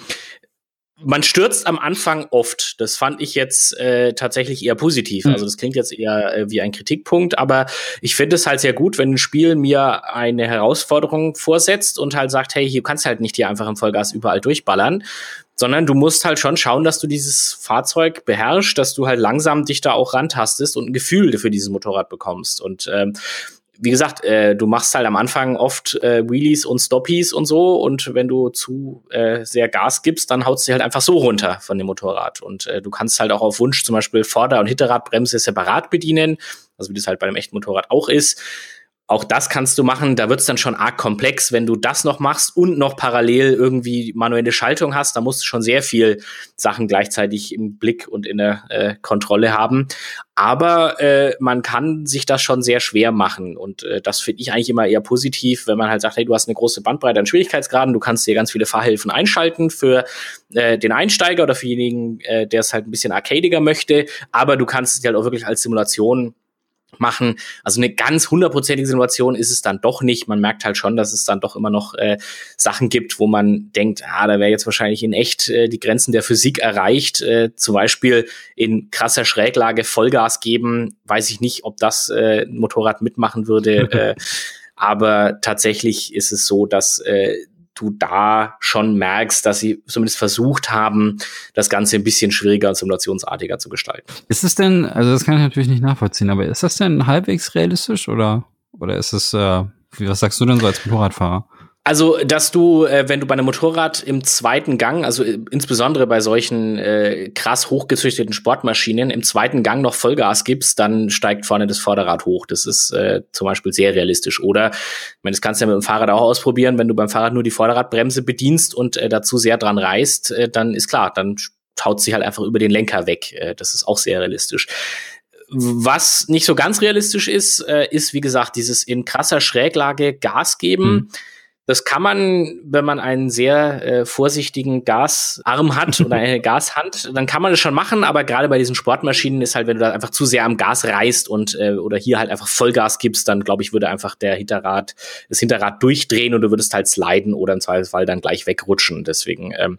man stürzt am Anfang oft. Das fand ich jetzt äh, tatsächlich eher positiv. Also das klingt jetzt eher äh, wie ein Kritikpunkt, aber ich finde es halt sehr gut, wenn ein Spiel mir eine Herausforderung vorsetzt und halt sagt, hey, hier kannst du halt nicht hier einfach im Vollgas überall durchballern, sondern du musst halt schon schauen, dass du dieses Fahrzeug beherrschst, dass du halt langsam dich da auch rantastest und ein Gefühl für dieses Motorrad bekommst. Und ähm, wie gesagt, äh, du machst halt am Anfang oft äh, Wheelies und Stoppies und so, und wenn du zu äh, sehr Gas gibst, dann haut's dir halt einfach so runter von dem Motorrad. Und äh, du kannst halt auch auf Wunsch zum Beispiel Vorder- und Hinterradbremse separat bedienen, also wie das halt bei einem echten Motorrad auch ist. Auch das kannst du machen, da wird's dann schon arg komplex, wenn du das noch machst und noch parallel irgendwie manuelle Schaltung hast, da musst du schon sehr viel Sachen gleichzeitig im Blick und in der äh, Kontrolle haben. Aber äh, man kann sich das schon sehr schwer machen, und äh, das finde ich eigentlich immer eher positiv, wenn man halt sagt, hey, du hast eine große Bandbreite an Schwierigkeitsgraden, du kannst dir ganz viele Fahrhilfen einschalten für äh, den Einsteiger oder für denjenigen, äh, der es halt ein bisschen arcadiger möchte, aber du kannst es halt auch wirklich als Simulation machen. Also eine ganz hundertprozentige Simulation ist es dann doch nicht. Man merkt halt schon, dass es dann doch immer noch äh, Sachen gibt, wo man denkt, ah, da wäre jetzt wahrscheinlich in echt äh, die Grenzen der Physik erreicht. Äh, zum Beispiel in krasser Schräglage Vollgas geben. Weiß ich nicht, ob das äh, ein Motorrad mitmachen würde. äh, aber tatsächlich ist es so, dass äh, du da schon merkst, dass sie zumindest versucht haben, das Ganze ein bisschen schwieriger und simulationsartiger zu gestalten. Ist es denn, also das kann ich natürlich nicht nachvollziehen, aber ist das denn halbwegs realistisch oder oder ist es, äh, was sagst du denn so als Motorradfahrer? Also, dass du, äh, wenn du bei einem Motorrad im zweiten Gang, also äh, insbesondere bei solchen äh, krass hochgezüchteten Sportmaschinen, im zweiten Gang noch Vollgas gibst, dann steigt vorne das Vorderrad hoch. Das ist äh, zum Beispiel sehr realistisch. Oder, ich meine, das kannst du ja mit dem Fahrrad auch ausprobieren, wenn du beim Fahrrad nur die Vorderradbremse bedienst und äh, dazu sehr dran reißt, äh, dann ist klar, dann haut sie halt einfach über den Lenker weg. Äh, das ist auch sehr realistisch. Was nicht so ganz realistisch ist, äh, ist, wie gesagt, dieses in krasser Schräglage Gas geben. Mhm. Das kann man, wenn man einen sehr äh, vorsichtigen Gasarm hat oder eine Gashand, dann kann man das schon machen, aber gerade bei diesen Sportmaschinen ist halt, wenn du da einfach zu sehr am Gas reißt und äh, oder hier halt einfach Vollgas gibst, dann glaube ich, würde einfach der Hinterrad, das Hinterrad durchdrehen und du würdest halt sliden oder im Zweifelsfall dann gleich wegrutschen. Deswegen ähm,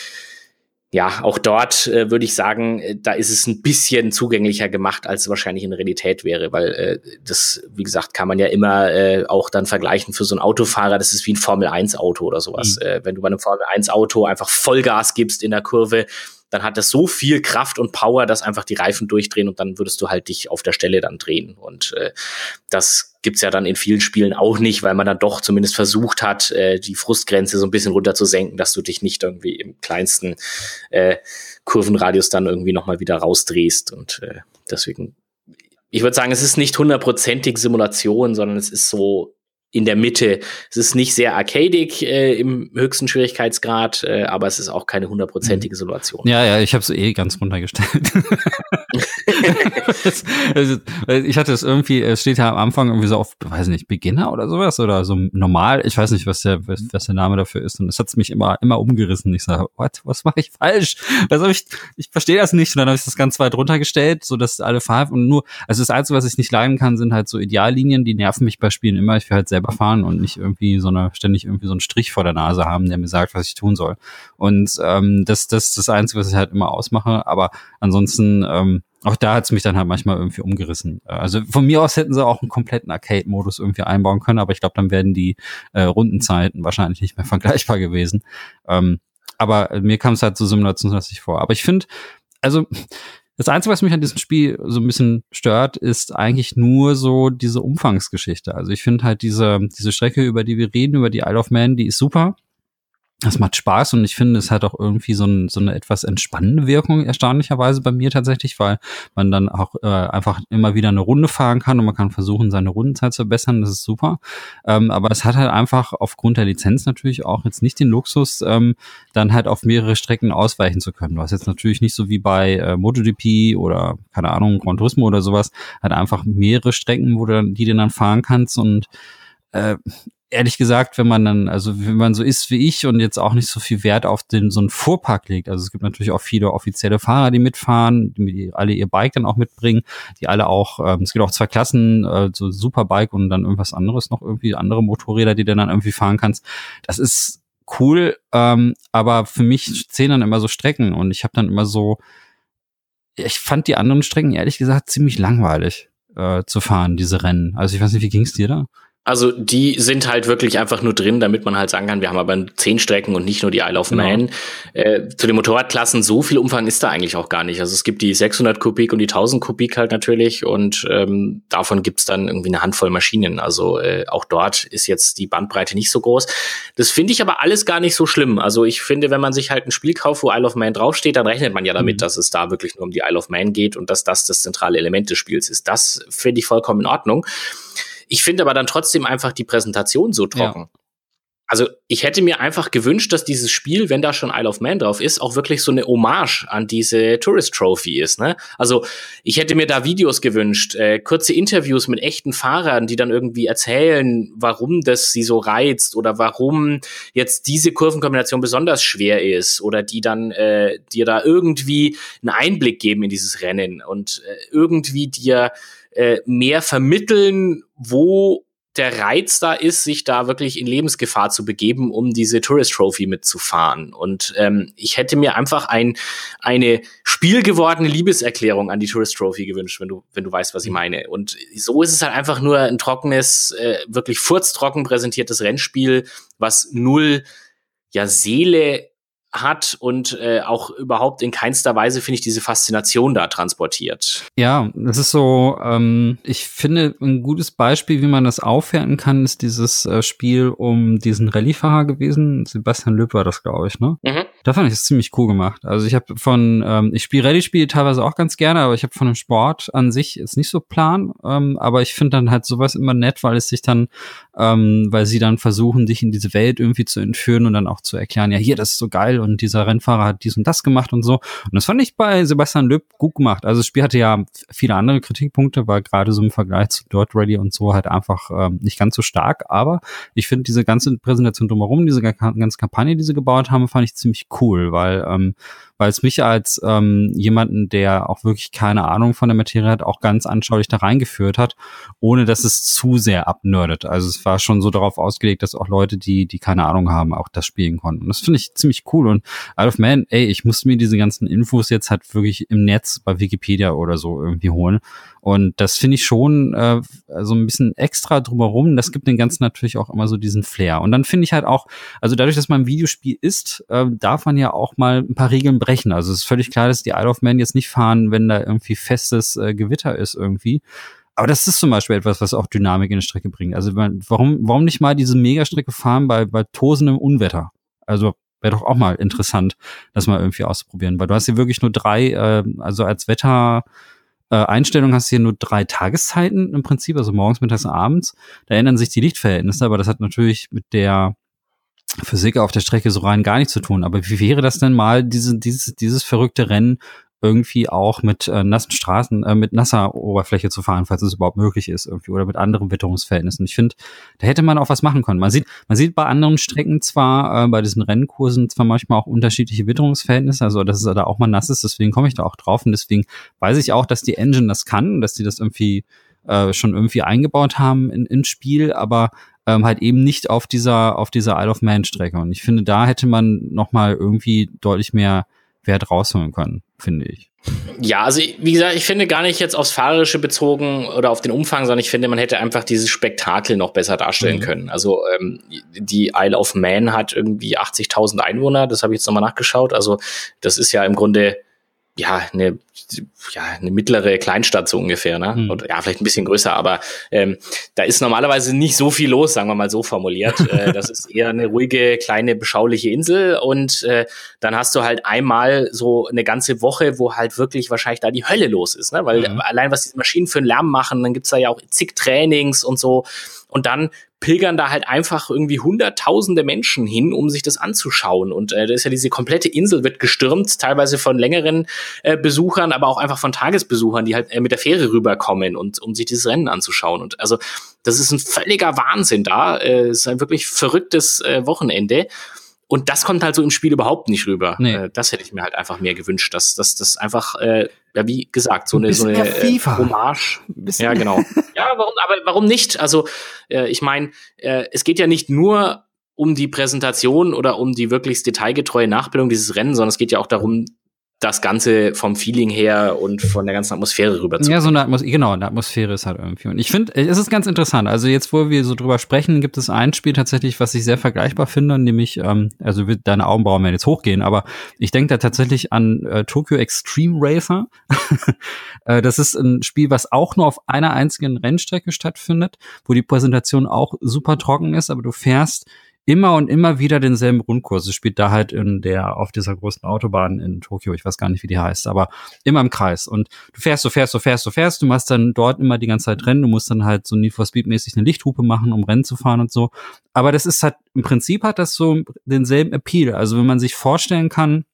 ja, auch dort äh, würde ich sagen, äh, da ist es ein bisschen zugänglicher gemacht, als es wahrscheinlich in Realität wäre, weil äh, das, wie gesagt, kann man ja immer äh, auch dann vergleichen für so einen Autofahrer, das ist wie ein Formel eins Auto oder sowas. Mhm. Äh, wenn du bei einem Formel eins Auto einfach Vollgas gibst in der Kurve, dann hat das so viel Kraft und Power, dass einfach die Reifen durchdrehen und dann würdest du halt dich auf der Stelle dann drehen. Und äh, das gibt's ja dann in vielen Spielen auch nicht, weil man dann doch zumindest versucht hat, äh, die Frustgrenze so ein bisschen runter zu senken, dass du dich nicht irgendwie im kleinsten äh, Kurvenradius dann irgendwie nochmal wieder rausdrehst. Und äh, deswegen, ich würde sagen, es ist nicht hundertprozentig Simulation, sondern es ist so in der Mitte. Es ist nicht sehr arcadig äh, im höchsten Schwierigkeitsgrad, äh, aber es ist auch keine hundertprozentige Simulation. Ja, ja, ich habe es eh ganz runtergestellt. also, ich hatte es irgendwie, es steht ja am Anfang irgendwie so auf, weiß nicht, Beginner oder sowas oder so normal. Ich weiß nicht, was der, was, was der Name dafür ist. Und das hat's mich immer, immer umgerissen. Ich sage, what, was mache ich falsch? Was hab ich, ich verstehe das nicht. Und dann habe ich das ganz weit runtergestellt, so dass alle fahren und nur, also das Einzige, was ich nicht leiden kann, sind halt so Ideallinien, die nerven mich bei Spielen immer. Ich will halt selber fahren und nicht irgendwie so eine, ständig irgendwie so einen Strich vor der Nase haben, der mir sagt, was ich tun soll. Und ähm, das, das ist das Einzige, was ich halt immer ausmache. Aber ansonsten, ähm, auch da hat's mich dann halt manchmal irgendwie umgerissen. Also von mir aus hätten sie auch einen kompletten Arcade-Modus irgendwie einbauen können, aber ich glaube, dann wären die äh, Rundenzeiten wahrscheinlich nicht mehr vergleichbar gewesen. Ähm, aber mir kam es halt so simulationsmäßig vor. Aber ich finde, also Das Einzige, was mich an diesem Spiel so ein bisschen stört, ist eigentlich nur so diese Umfangsgeschichte. Also ich finde halt diese, diese Strecke, über die wir reden, über die Isle of Man, die ist super. Das macht Spaß und ich finde, es hat auch irgendwie so, ein, so eine etwas entspannende Wirkung, erstaunlicherweise bei mir tatsächlich, weil man dann auch äh, einfach immer wieder eine Runde fahren kann und man kann versuchen, seine Rundenzeit zu verbessern, das ist super. Ähm, aber es hat halt einfach aufgrund der Lizenz natürlich auch jetzt nicht den Luxus, ähm, dann halt auf mehrere Strecken ausweichen zu können. Du hast jetzt natürlich nicht so wie bei äh, MotoGP oder, keine Ahnung, Gran Turismo oder sowas, halt einfach mehrere Strecken, wo du dann, die du dann fahren kannst und äh, ehrlich gesagt, wenn man dann, also wenn man so ist wie ich und jetzt auch nicht so viel Wert auf den so einen Fuhrpark legt, also es gibt natürlich auch viele offizielle Fahrer, die mitfahren, die alle ihr Bike dann auch mitbringen, die alle auch, ähm, es gibt auch zwei Klassen, äh, so Superbike und dann irgendwas anderes noch, irgendwie andere Motorräder, die du dann irgendwie fahren kannst. Das ist cool, ähm, aber für mich zählen dann immer so Strecken und ich habe dann immer so, ich fand die anderen Strecken ehrlich gesagt ziemlich langweilig äh, zu fahren, diese Rennen. Also ich weiß nicht, wie ging's dir da? Also die sind halt wirklich einfach nur drin, damit man halt sagen kann, wir haben aber zehn Strecken und nicht nur die Isle of Man. Genau. Äh, zu den Motorradklassen, so viel Umfang ist da eigentlich auch gar nicht. Also es gibt die sechshundert Kubik und die tausend Kubik halt natürlich und ähm, davon gibt's dann irgendwie eine Handvoll Maschinen. Also äh, auch dort ist jetzt die Bandbreite nicht so groß. Das finde ich aber alles gar nicht so schlimm. Also ich finde, wenn man sich halt ein Spiel kauft, wo Isle of Man draufsteht, dann rechnet man ja damit, mhm. dass es da wirklich nur um die Isle of Man geht und dass das das zentrale Element des Spiels ist. Das finde ich vollkommen in Ordnung. Ich finde aber dann trotzdem einfach die Präsentation so trocken. Ja. Also ich hätte mir einfach gewünscht, dass dieses Spiel, wenn da schon Isle of Man drauf ist, auch wirklich so eine Hommage an diese Tourist Trophy ist, ne? Also ich hätte mir da Videos gewünscht, äh, kurze Interviews mit echten Fahrern, die dann irgendwie erzählen, warum das sie so reizt oder warum jetzt diese Kurvenkombination besonders schwer ist oder die dann äh, dir da irgendwie einen Einblick geben in dieses Rennen und äh, irgendwie dir äh, mehr vermitteln, wo der Reiz da ist, sich da wirklich in Lebensgefahr zu begeben, um diese Tourist Trophy mitzufahren. Und ähm, ich hätte mir einfach ein eine spielgewordene Liebeserklärung an die Tourist Trophy gewünscht, wenn du wenn du weißt, was ich meine. Und so ist es halt einfach nur ein trockenes, äh, wirklich furztrocken präsentiertes Rennspiel, was null ja Seele hat und äh, auch überhaupt in keinster Weise, finde ich, diese Faszination da transportiert. Ja, das ist so, ähm, ich finde, ein gutes Beispiel, wie man das aufwerten kann, ist dieses äh, Spiel um diesen Rallye-Fahrer gewesen. Sebastian Loeb war das, glaube ich, ne? Mhm. Da fand ich es ziemlich cool gemacht. Also ich habe von, ähm, ich spiele Rallye-Spiele teilweise auch ganz gerne, aber ich habe von dem Sport an sich jetzt nicht so Plan, ähm, aber ich finde dann halt sowas immer nett, weil es sich dann, ähm, weil sie dann versuchen, dich in diese Welt irgendwie zu entführen und dann auch zu erklären, ja, hier, das ist so geil und dieser Rennfahrer hat dies und das gemacht und so. Und das fand ich bei Sebastian Loeb gut gemacht. Also das Spiel hatte ja viele andere Kritikpunkte, war gerade so im Vergleich zu Dirt Rally und so halt einfach ähm, nicht ganz so stark. Aber ich finde diese ganze Präsentation drumherum, diese ganze Kampagne, die sie gebaut haben, fand ich ziemlich cool, weil ähm, weil es mich als ähm, jemanden, der auch wirklich keine Ahnung von der Materie hat, auch ganz anschaulich da reingeführt hat, ohne dass es zu sehr abnördet. Also es war schon so darauf ausgelegt, dass auch Leute, die die keine Ahnung haben, auch das spielen konnten. Und das finde ich ziemlich cool. Und Isle of Man, ey, ich musste mir diese ganzen Infos jetzt halt wirklich im Netz bei Wikipedia oder so irgendwie holen. Und das finde ich schon äh, so ein bisschen extra drumherum. Das gibt den Ganzen natürlich auch immer so diesen Flair. Und dann finde ich halt auch, also dadurch, dass man ein Videospiel ist, äh, darf man ja auch mal ein paar Regeln brechen. Also es ist völlig klar, dass die Isle of Man jetzt nicht fahren, wenn da irgendwie festes äh, Gewitter ist irgendwie. Aber das ist zum Beispiel etwas, was auch Dynamik in die Strecke bringt. Also warum warum nicht mal diese Megastrecke fahren bei bei tosendem Unwetter? Also wäre doch auch mal interessant, das mal irgendwie auszuprobieren. Weil du hast hier wirklich nur drei, äh, also als Wetter äh, Einstellung hast du hier nur drei Tageszeiten im Prinzip, also morgens, mittags und abends. Da ändern sich die Lichtverhältnisse, aber das hat natürlich mit der Physik auf der Strecke so rein gar nichts zu tun. Aber wie wäre das denn mal, diese, dieses, dieses verrückte Rennen irgendwie auch mit äh, nassen Straßen, äh, mit nasser Oberfläche zu fahren, falls es überhaupt möglich ist irgendwie, oder mit anderen Witterungsverhältnissen. Ich finde, da hätte man auch was machen können. Man sieht, man sieht bei anderen Strecken zwar, äh, bei diesen Rennkursen zwar manchmal auch unterschiedliche Witterungsverhältnisse, also dass es da auch mal nass ist, deswegen komme ich da auch drauf und deswegen weiß ich auch, dass die Engine das kann, dass die das irgendwie äh, schon irgendwie eingebaut haben in, ins Spiel, aber ähm, halt eben nicht auf dieser, auf dieser Isle of Man Strecke. Und ich finde, da hätte man nochmal irgendwie deutlich mehr Wert rausholen können, finde ich. Ja, also wie gesagt, ich finde gar nicht jetzt aufs Fahrerische bezogen oder auf den Umfang, sondern ich finde, man hätte einfach dieses Spektakel noch besser darstellen mhm. können. Also ähm, die Isle of Man hat irgendwie achtzigtausend Einwohner, das habe ich jetzt nochmal nachgeschaut. Also das ist ja im Grunde ja, eine, ja, eine mittlere Kleinstadt so ungefähr, ne? Mhm. Oder ja, vielleicht ein bisschen größer, aber ähm, da ist normalerweise nicht so viel los, sagen wir mal so formuliert. äh, das ist eher eine ruhige, kleine, beschauliche Insel und äh, dann hast du halt einmal so eine ganze Woche, wo halt wirklich wahrscheinlich da die Hölle los ist, ne? Weil mhm. allein was diese Maschinen für einen Lärm machen, dann gibt's da ja auch zig Trainings und so und dann pilgern da halt einfach irgendwie hunderttausende Menschen hin, um sich das anzuschauen. Und äh, da ist ja diese komplette Insel wird gestürmt, teilweise von längeren äh, Besuchern, aber auch einfach von Tagesbesuchern, die halt äh, mit der Fähre rüberkommen und um sich dieses Rennen anzuschauen. Und also das ist ein völliger Wahnsinn da. Es äh, ist ein wirklich verrücktes äh, Wochenende. Und das kommt halt so im Spiel überhaupt nicht rüber. Nee. Äh, das hätte ich mir halt einfach mehr gewünscht, dass dass das einfach, äh, ja wie gesagt, so eine so eine äh, Hommage. Ja, genau. Ja, warum? Aber warum nicht? Also äh, ich meine, äh, es geht ja nicht nur um die Präsentation oder um die wirklich detailgetreue Nachbildung dieses Rennens, sondern es geht ja auch darum, das Ganze vom Feeling her und von der ganzen Atmosphäre rüber zu. Ja, so eine Atmosphäre, genau, eine Atmosphäre ist halt irgendwie. Und ich finde, es ist ganz interessant. Also jetzt, wo wir so drüber sprechen, gibt es ein Spiel tatsächlich, was ich sehr vergleichbar finde, nämlich, ähm, also deine Augenbrauen werden jetzt hochgehen, aber ich denke da tatsächlich an äh, Tokyo Extreme Racer. äh, das ist ein Spiel, was auch nur auf einer einzigen Rennstrecke stattfindet, wo die Präsentation auch super trocken ist, aber du fährst immer und immer wieder denselben Rundkurs. Es spielt da halt in der, auf dieser großen Autobahn in Tokio, ich weiß gar nicht, wie die heißt, aber immer im Kreis. Und du fährst, du fährst, du fährst, du fährst, du machst dann dort immer die ganze Zeit Rennen, du musst dann halt so Need for Speed mäßig eine Lichthupe machen, um Rennen zu fahren und so. Aber das ist halt, im Prinzip hat das so denselben Appeal. Also wenn man sich vorstellen kann,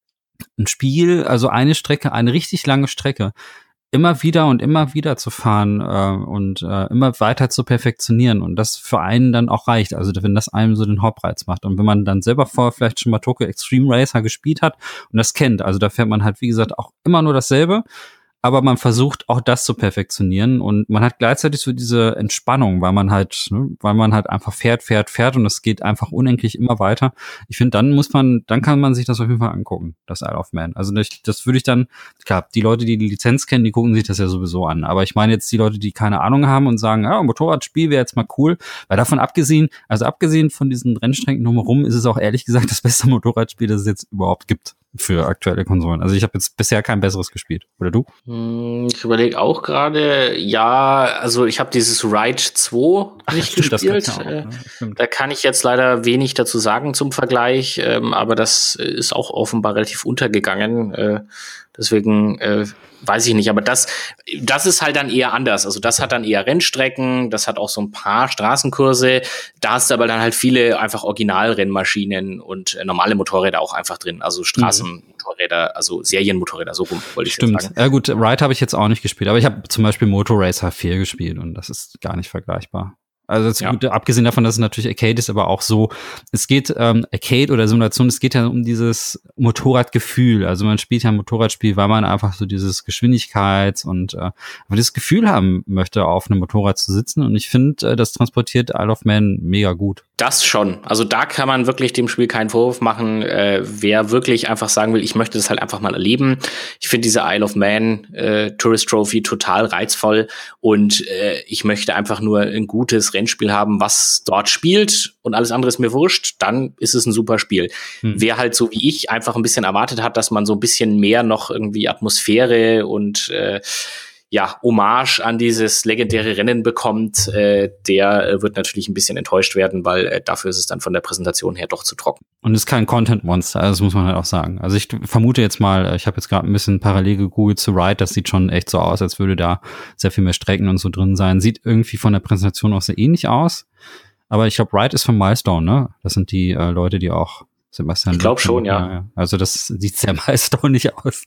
ein Spiel, also eine Strecke, eine richtig lange Strecke, immer wieder und immer wieder zu fahren äh, und äh, immer weiter zu perfektionieren und das für einen dann auch reicht, also wenn das einem so den Hauptreiz macht und wenn man dann selber vorher vielleicht schon mal Tokyo Extreme Racer gespielt hat und das kennt, also da fährt man halt wie gesagt auch immer nur dasselbe, aber man versucht auch das zu perfektionieren und man hat gleichzeitig so diese Entspannung, weil man halt, ne, weil man halt einfach fährt, fährt, fährt und es geht einfach unendlich immer weiter. Ich finde, dann muss man, dann kann man sich das auf jeden Fall angucken, das Isle of Man. Also das, das würde ich dann, klar, die Leute, die die Lizenz kennen, die gucken sich das ja sowieso an. Aber ich meine jetzt die Leute, die keine Ahnung haben und sagen, ja, Motorradspiel wäre jetzt mal cool, weil davon abgesehen, also abgesehen von diesen Rennstrecken drumherum, ist es auch ehrlich gesagt das beste Motorradspiel, das es jetzt überhaupt gibt für aktuelle Konsolen. Also ich habe jetzt bisher kein besseres gespielt. Oder du? Ich überlege auch gerade, ja, also ich habe dieses Ride zwei nicht Ach, gespielt. Das auch, ne? Da kann ich jetzt leider wenig dazu sagen zum Vergleich, ähm, aber das ist auch offenbar relativ untergegangen. Äh, deswegen äh, weiß ich nicht, aber das das ist halt dann eher anders. Also das hat dann eher Rennstrecken, das hat auch so ein paar Straßenkurse. Da hast du aber dann halt viele einfach Originalrennmaschinen und äh, normale Motorräder auch einfach drin. Also Straßenmotorräder, also Serienmotorräder, so rum wollte ich Stimmt. jetzt sagen. Ja gut, Ride habe ich jetzt auch nicht gespielt, aber ich habe zum Beispiel Motor Racer vier gespielt und das ist gar nicht vergleichbar. Also das ja. gut, abgesehen davon, dass es natürlich Arcade ist, aber auch so, es geht ähm, Arcade oder Simulation, es geht ja um dieses Motorradgefühl. Also man spielt ja ein Motorradspiel, weil man einfach so dieses Geschwindigkeits- und äh, dieses Gefühl haben möchte, auf einem Motorrad zu sitzen. Und ich finde, äh, das transportiert Isle of Man mega gut. Das schon. Also da kann man wirklich dem Spiel keinen Vorwurf machen. Äh, wer wirklich einfach sagen will, ich möchte das halt einfach mal erleben. Ich finde diese Isle of Man äh, Tourist Trophy total reizvoll und äh, ich möchte einfach nur ein gutes Rennspiel haben, was dort spielt und alles andere ist mir wurscht, dann ist es ein super Spiel. Hm. Wer halt so wie ich einfach ein bisschen erwartet hat, dass man so ein bisschen mehr noch irgendwie Atmosphäre und äh, ja, Hommage an dieses legendäre Rennen bekommt, äh, der äh, wird natürlich ein bisschen enttäuscht werden, weil äh, dafür ist es dann von der Präsentation her doch zu trocken. Und es ist kein Content-Monster, also das muss man halt auch sagen. Also ich vermute jetzt mal, ich habe jetzt gerade ein bisschen parallel gegoogelt zu Ride, das sieht schon echt so aus, als würde da sehr viel mehr Strecken und so drin sein. Sieht irgendwie von der Präsentation auch sehr ähnlich aus. Aber ich glaube, Ride ist von Milestone, ne? Das sind die äh, Leute, die auch Sebastian. Ich glaube schon, ja. ja. Also das sieht sehr Milestone-ig aus.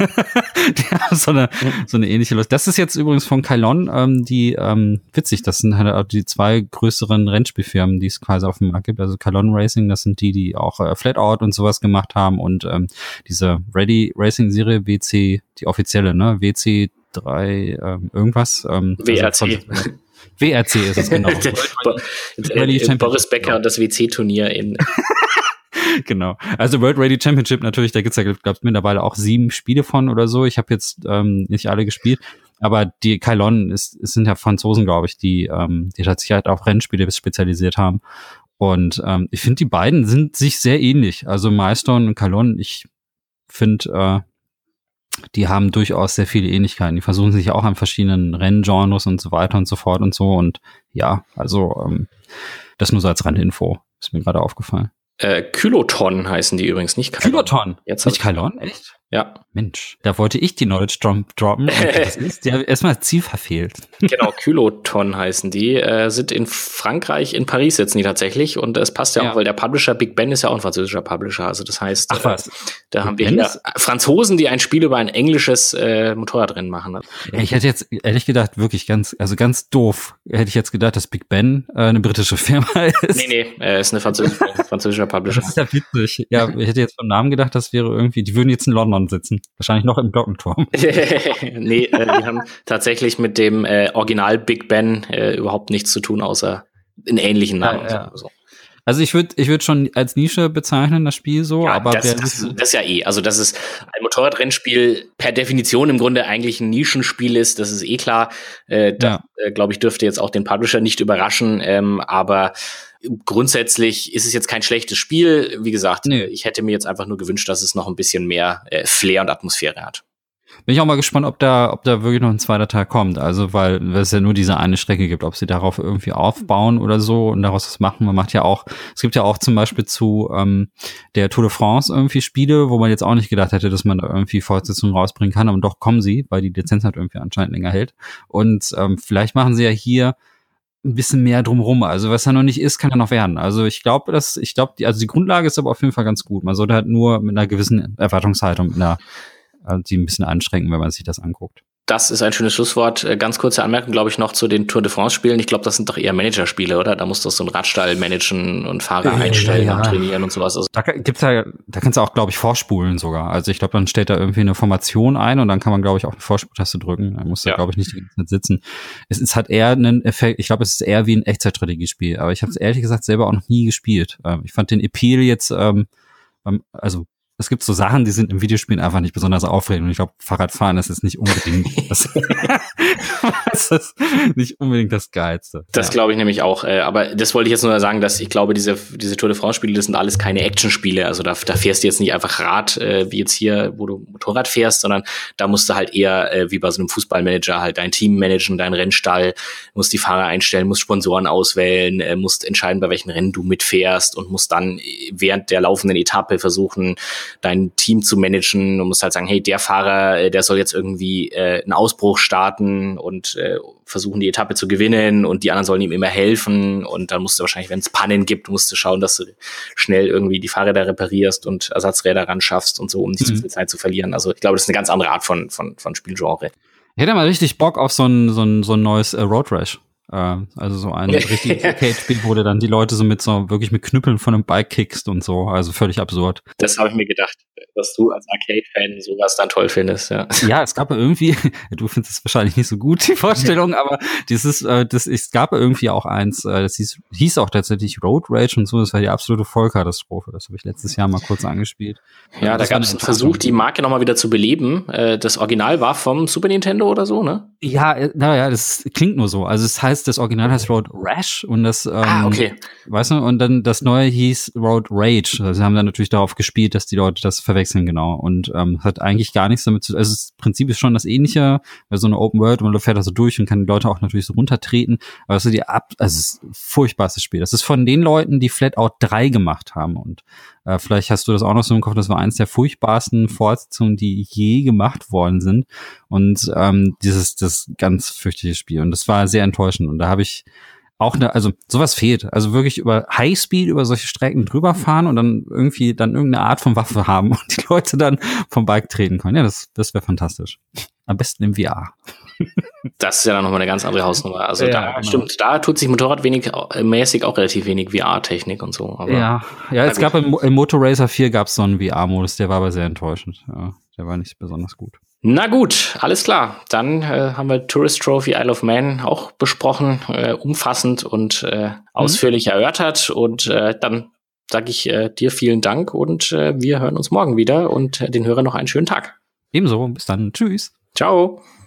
Die haben so eine, so eine ähnliche Lust. Das ist jetzt übrigens von Kylon, ähm, die, ähm, witzig, das sind halt auch die zwei größeren Rennspielfirmen, die es quasi auf dem Markt gibt. Also Kylon Racing, das sind die, die auch äh, Flatout und sowas gemacht haben und ähm, diese Ready Racing Serie W C, die offizielle, ne? W C drei ähm, irgendwas. Ähm, W R C. Also W R C ist es, genau. Bo- äh, Boris Becker und das W C-Turnier in Genau. Also World Rally Championship natürlich, da gibt's ja, glaube ich, mittlerweile auch sieben Spiele von oder so. Ich habe jetzt ähm, nicht alle gespielt, aber die Kylon ist, es sind ja Franzosen, glaube ich, die ähm, die tatsächlich halt auf Rennspiele spezialisiert haben. Und ähm, ich finde, die beiden sind sich sehr ähnlich. Also Milestone und Kylon, ich finde, äh, die haben durchaus sehr viele Ähnlichkeiten. Die versuchen sich auch an verschiedenen Renngenres und so weiter und so fort und so. Und ja, also ähm, das nur so als Randinfo. Ist mir gerade aufgefallen. Äh, Kyloton heißen die übrigens, nicht Kylon. Kyloton? Jetzt nicht Kylon? Echt? Ja. Mensch, da wollte ich die Knowledge droppen. Das ist ja erstmal Ziel verfehlt. Genau, Kyloton heißen die. Äh, sind in Frankreich, in Paris sitzen die tatsächlich. Und es passt ja, ja auch, weil der Publisher Big Ben ist ja auch ein französischer Publisher. Also das heißt, Ach was. Äh, da Big haben wir Ben hier Franzosen, die ein Spiel über ein englisches äh, Motorradrennen machen. Ja, ich hätte jetzt ehrlich gedacht, wirklich ganz, also ganz doof, hätte ich jetzt gedacht, dass Big Ben äh, eine britische Firma ist. Nee, nee, er ist eine französische, französischer Publisher. Das ist ja witzig. Ja, ich hätte jetzt vom Namen gedacht, das wäre irgendwie, die würden jetzt in London sitzen. Wahrscheinlich noch im Glockenturm. Nee, äh, die haben tatsächlich mit dem äh, Original Big Ben äh, überhaupt nichts zu tun, außer einen ähnlichen Namen. Ja, ja. So. Also ich würde ich würd schon als Nische bezeichnen, das Spiel so, ja, aber das, wer das, das ist ja eh. Also dass es ein Motorradrennspiel per Definition im Grunde eigentlich ein Nischenspiel ist, das ist eh klar. Äh, das, ja. äh, glaube ich, dürfte jetzt auch den Publisher nicht überraschen, ähm, aber grundsätzlich ist es jetzt kein schlechtes Spiel. Wie gesagt, nee. Ich hätte mir jetzt einfach nur gewünscht, dass es noch ein bisschen mehr äh, Flair und Atmosphäre hat. Bin ich auch mal gespannt, ob da, ob da wirklich noch ein zweiter Teil kommt. Also, weil es ja nur diese eine Strecke gibt, ob sie darauf irgendwie aufbauen oder so und daraus was machen. Man macht ja auch, es gibt ja auch zum Beispiel zu ähm, der Tour de France irgendwie Spiele, wo man jetzt auch nicht gedacht hätte, dass man da irgendwie Fortsetzungen rausbringen kann, aber doch kommen sie, weil die Lizenz halt irgendwie anscheinend länger hält. Und ähm, vielleicht machen sie ja hier ein bisschen mehr drumherum. Also was ja noch nicht ist, kann ja noch werden. Also ich glaube, dass, ich glaube, die, also die Grundlage ist aber auf jeden Fall ganz gut. Man sollte halt nur mit einer gewissen Erwartungshaltung, mit einer die ein bisschen anstrengen, wenn man sich das anguckt. Das ist ein schönes Schlusswort. Ganz kurze Anmerkung, glaube ich, noch zu den Tour de France-Spielen. Ich glaube, das sind doch eher Managerspiele, oder? Da musst du so einen Radstall managen und Fahrer ja, einstellen ja. und trainieren und sowas. Also da gibt's ja, da kannst du auch, glaube ich, vorspulen sogar. Also ich glaube, dann stellt da irgendwie eine Formation ein und dann kann man, glaube ich, auch eine Vorspultaste drücken. Da muss da, ja. glaube ich, nicht die ganze Zeit sitzen. Es ist halt eher ein Effekt, ich glaube, es ist eher wie ein Echtzeitstrategiespiel. Aber ich habe es ehrlich gesagt selber auch noch nie gespielt. Ich fand den Appeal jetzt, ähm, also es gibt so Sachen, die sind im Videospielen einfach nicht besonders aufregend. Und ich glaube, Fahrradfahren ist jetzt nicht unbedingt das, das ist nicht unbedingt das Geilste. Das ja. glaube ich nämlich auch. Äh, aber das wollte ich jetzt nur sagen, dass ich glaube, diese diese Tour de France-Spiele, das sind alles keine Actionspiele. Also da, da fährst du jetzt nicht einfach Rad, äh, wie jetzt hier, wo du Motorrad fährst, sondern da musst du halt eher, äh, wie bei so einem Fußballmanager, halt dein Team managen, deinen Rennstall, musst die Fahrer einstellen, musst Sponsoren auswählen, äh, musst entscheiden, bei welchen Rennen du mitfährst und musst dann während der laufenden Etappe versuchen, dein Team zu managen. Du musst halt sagen, hey, der Fahrer, der soll jetzt irgendwie äh, einen Ausbruch starten und äh, versuchen, die Etappe zu gewinnen und die anderen sollen ihm immer helfen und dann musst du wahrscheinlich, wenn es Pannen gibt, musst du schauen, dass du schnell irgendwie die Fahrräder reparierst und Ersatzräder ran schaffst und so, um nicht mhm. zu viel Zeit zu verlieren. Also ich glaube, das ist eine ganz andere Art von von von Spielgenre. Ich hätte mal richtig Bock auf so ein so ein so ein neues äh, Road Rash. Also so ein richtiges Arcade-Spiel, wo du dann die Leute so mit so wirklich mit Knüppeln von einem Bike kickst und so, also völlig absurd. Das habe ich mir gedacht, dass du als Arcade-Fan sowas dann toll findest, ja. Ja, es gab irgendwie, du findest es wahrscheinlich nicht so gut, die Vorstellung, aber dieses, äh, das, es gab irgendwie auch eins, äh, das hieß, hieß auch tatsächlich Road Rage und so, das war die absolute Vollkatastrophe, das habe ich letztes Jahr mal kurz angespielt. Ja, da gab es einen Versuch, die Marke nochmal wieder zu beleben. Das Original war vom Super Nintendo oder so, ne? Ja, naja, das klingt nur so, also es heißt, das Original heißt Road Rash und das, ähm, ah, okay. weißt du, und dann das neue hieß Road Rage. Also sie haben dann natürlich darauf gespielt, dass die Leute das verwechseln, genau. Und ähm, hat eigentlich gar nichts damit zu tun. Also das Prinzip ist schon das Ähnliche, weil so eine Open World und man fährt da so durch und kann die Leute auch natürlich so runtertreten. Aber es ist die ab, also es ist ein furchtbares Spiel. Das ist von den Leuten, die Flatout drei gemacht haben. Und äh, vielleicht hast du das auch noch so im Kopf, das war eins der furchtbarsten Fortsetzungen, die je gemacht worden sind. Und ähm, dieses das ganz fürchterliche Spiel. Und das war sehr enttäuschend. Und da habe ich auch eine, also sowas fehlt. Also wirklich über Highspeed, über solche Strecken drüber fahren und dann irgendwie dann irgendeine Art von Waffe haben und die Leute dann vom Bike treten können. Ja, das, das wäre fantastisch. Am besten im V R. Das ist ja dann nochmal eine ganz andere Hausnummer. Also ja, da genau. Stimmt, da tut sich Motorrad wenig, äh, mäßig auch relativ wenig V R-Technik und so. Aber ja, ja, es gab im, im Motor Racer vier gab es so einen V R-Modus, der war aber sehr enttäuschend. Ja, der war nicht besonders gut. Na gut, alles klar. Dann äh, haben wir Tourist Trophy Isle of Man auch besprochen, äh, umfassend und äh, ausführlich mhm. erörtert. Und äh, dann sage ich äh, dir vielen Dank und äh, wir hören uns morgen wieder und äh, den Hörern noch einen schönen Tag. Ebenso, bis dann. Tschüss. Ciao.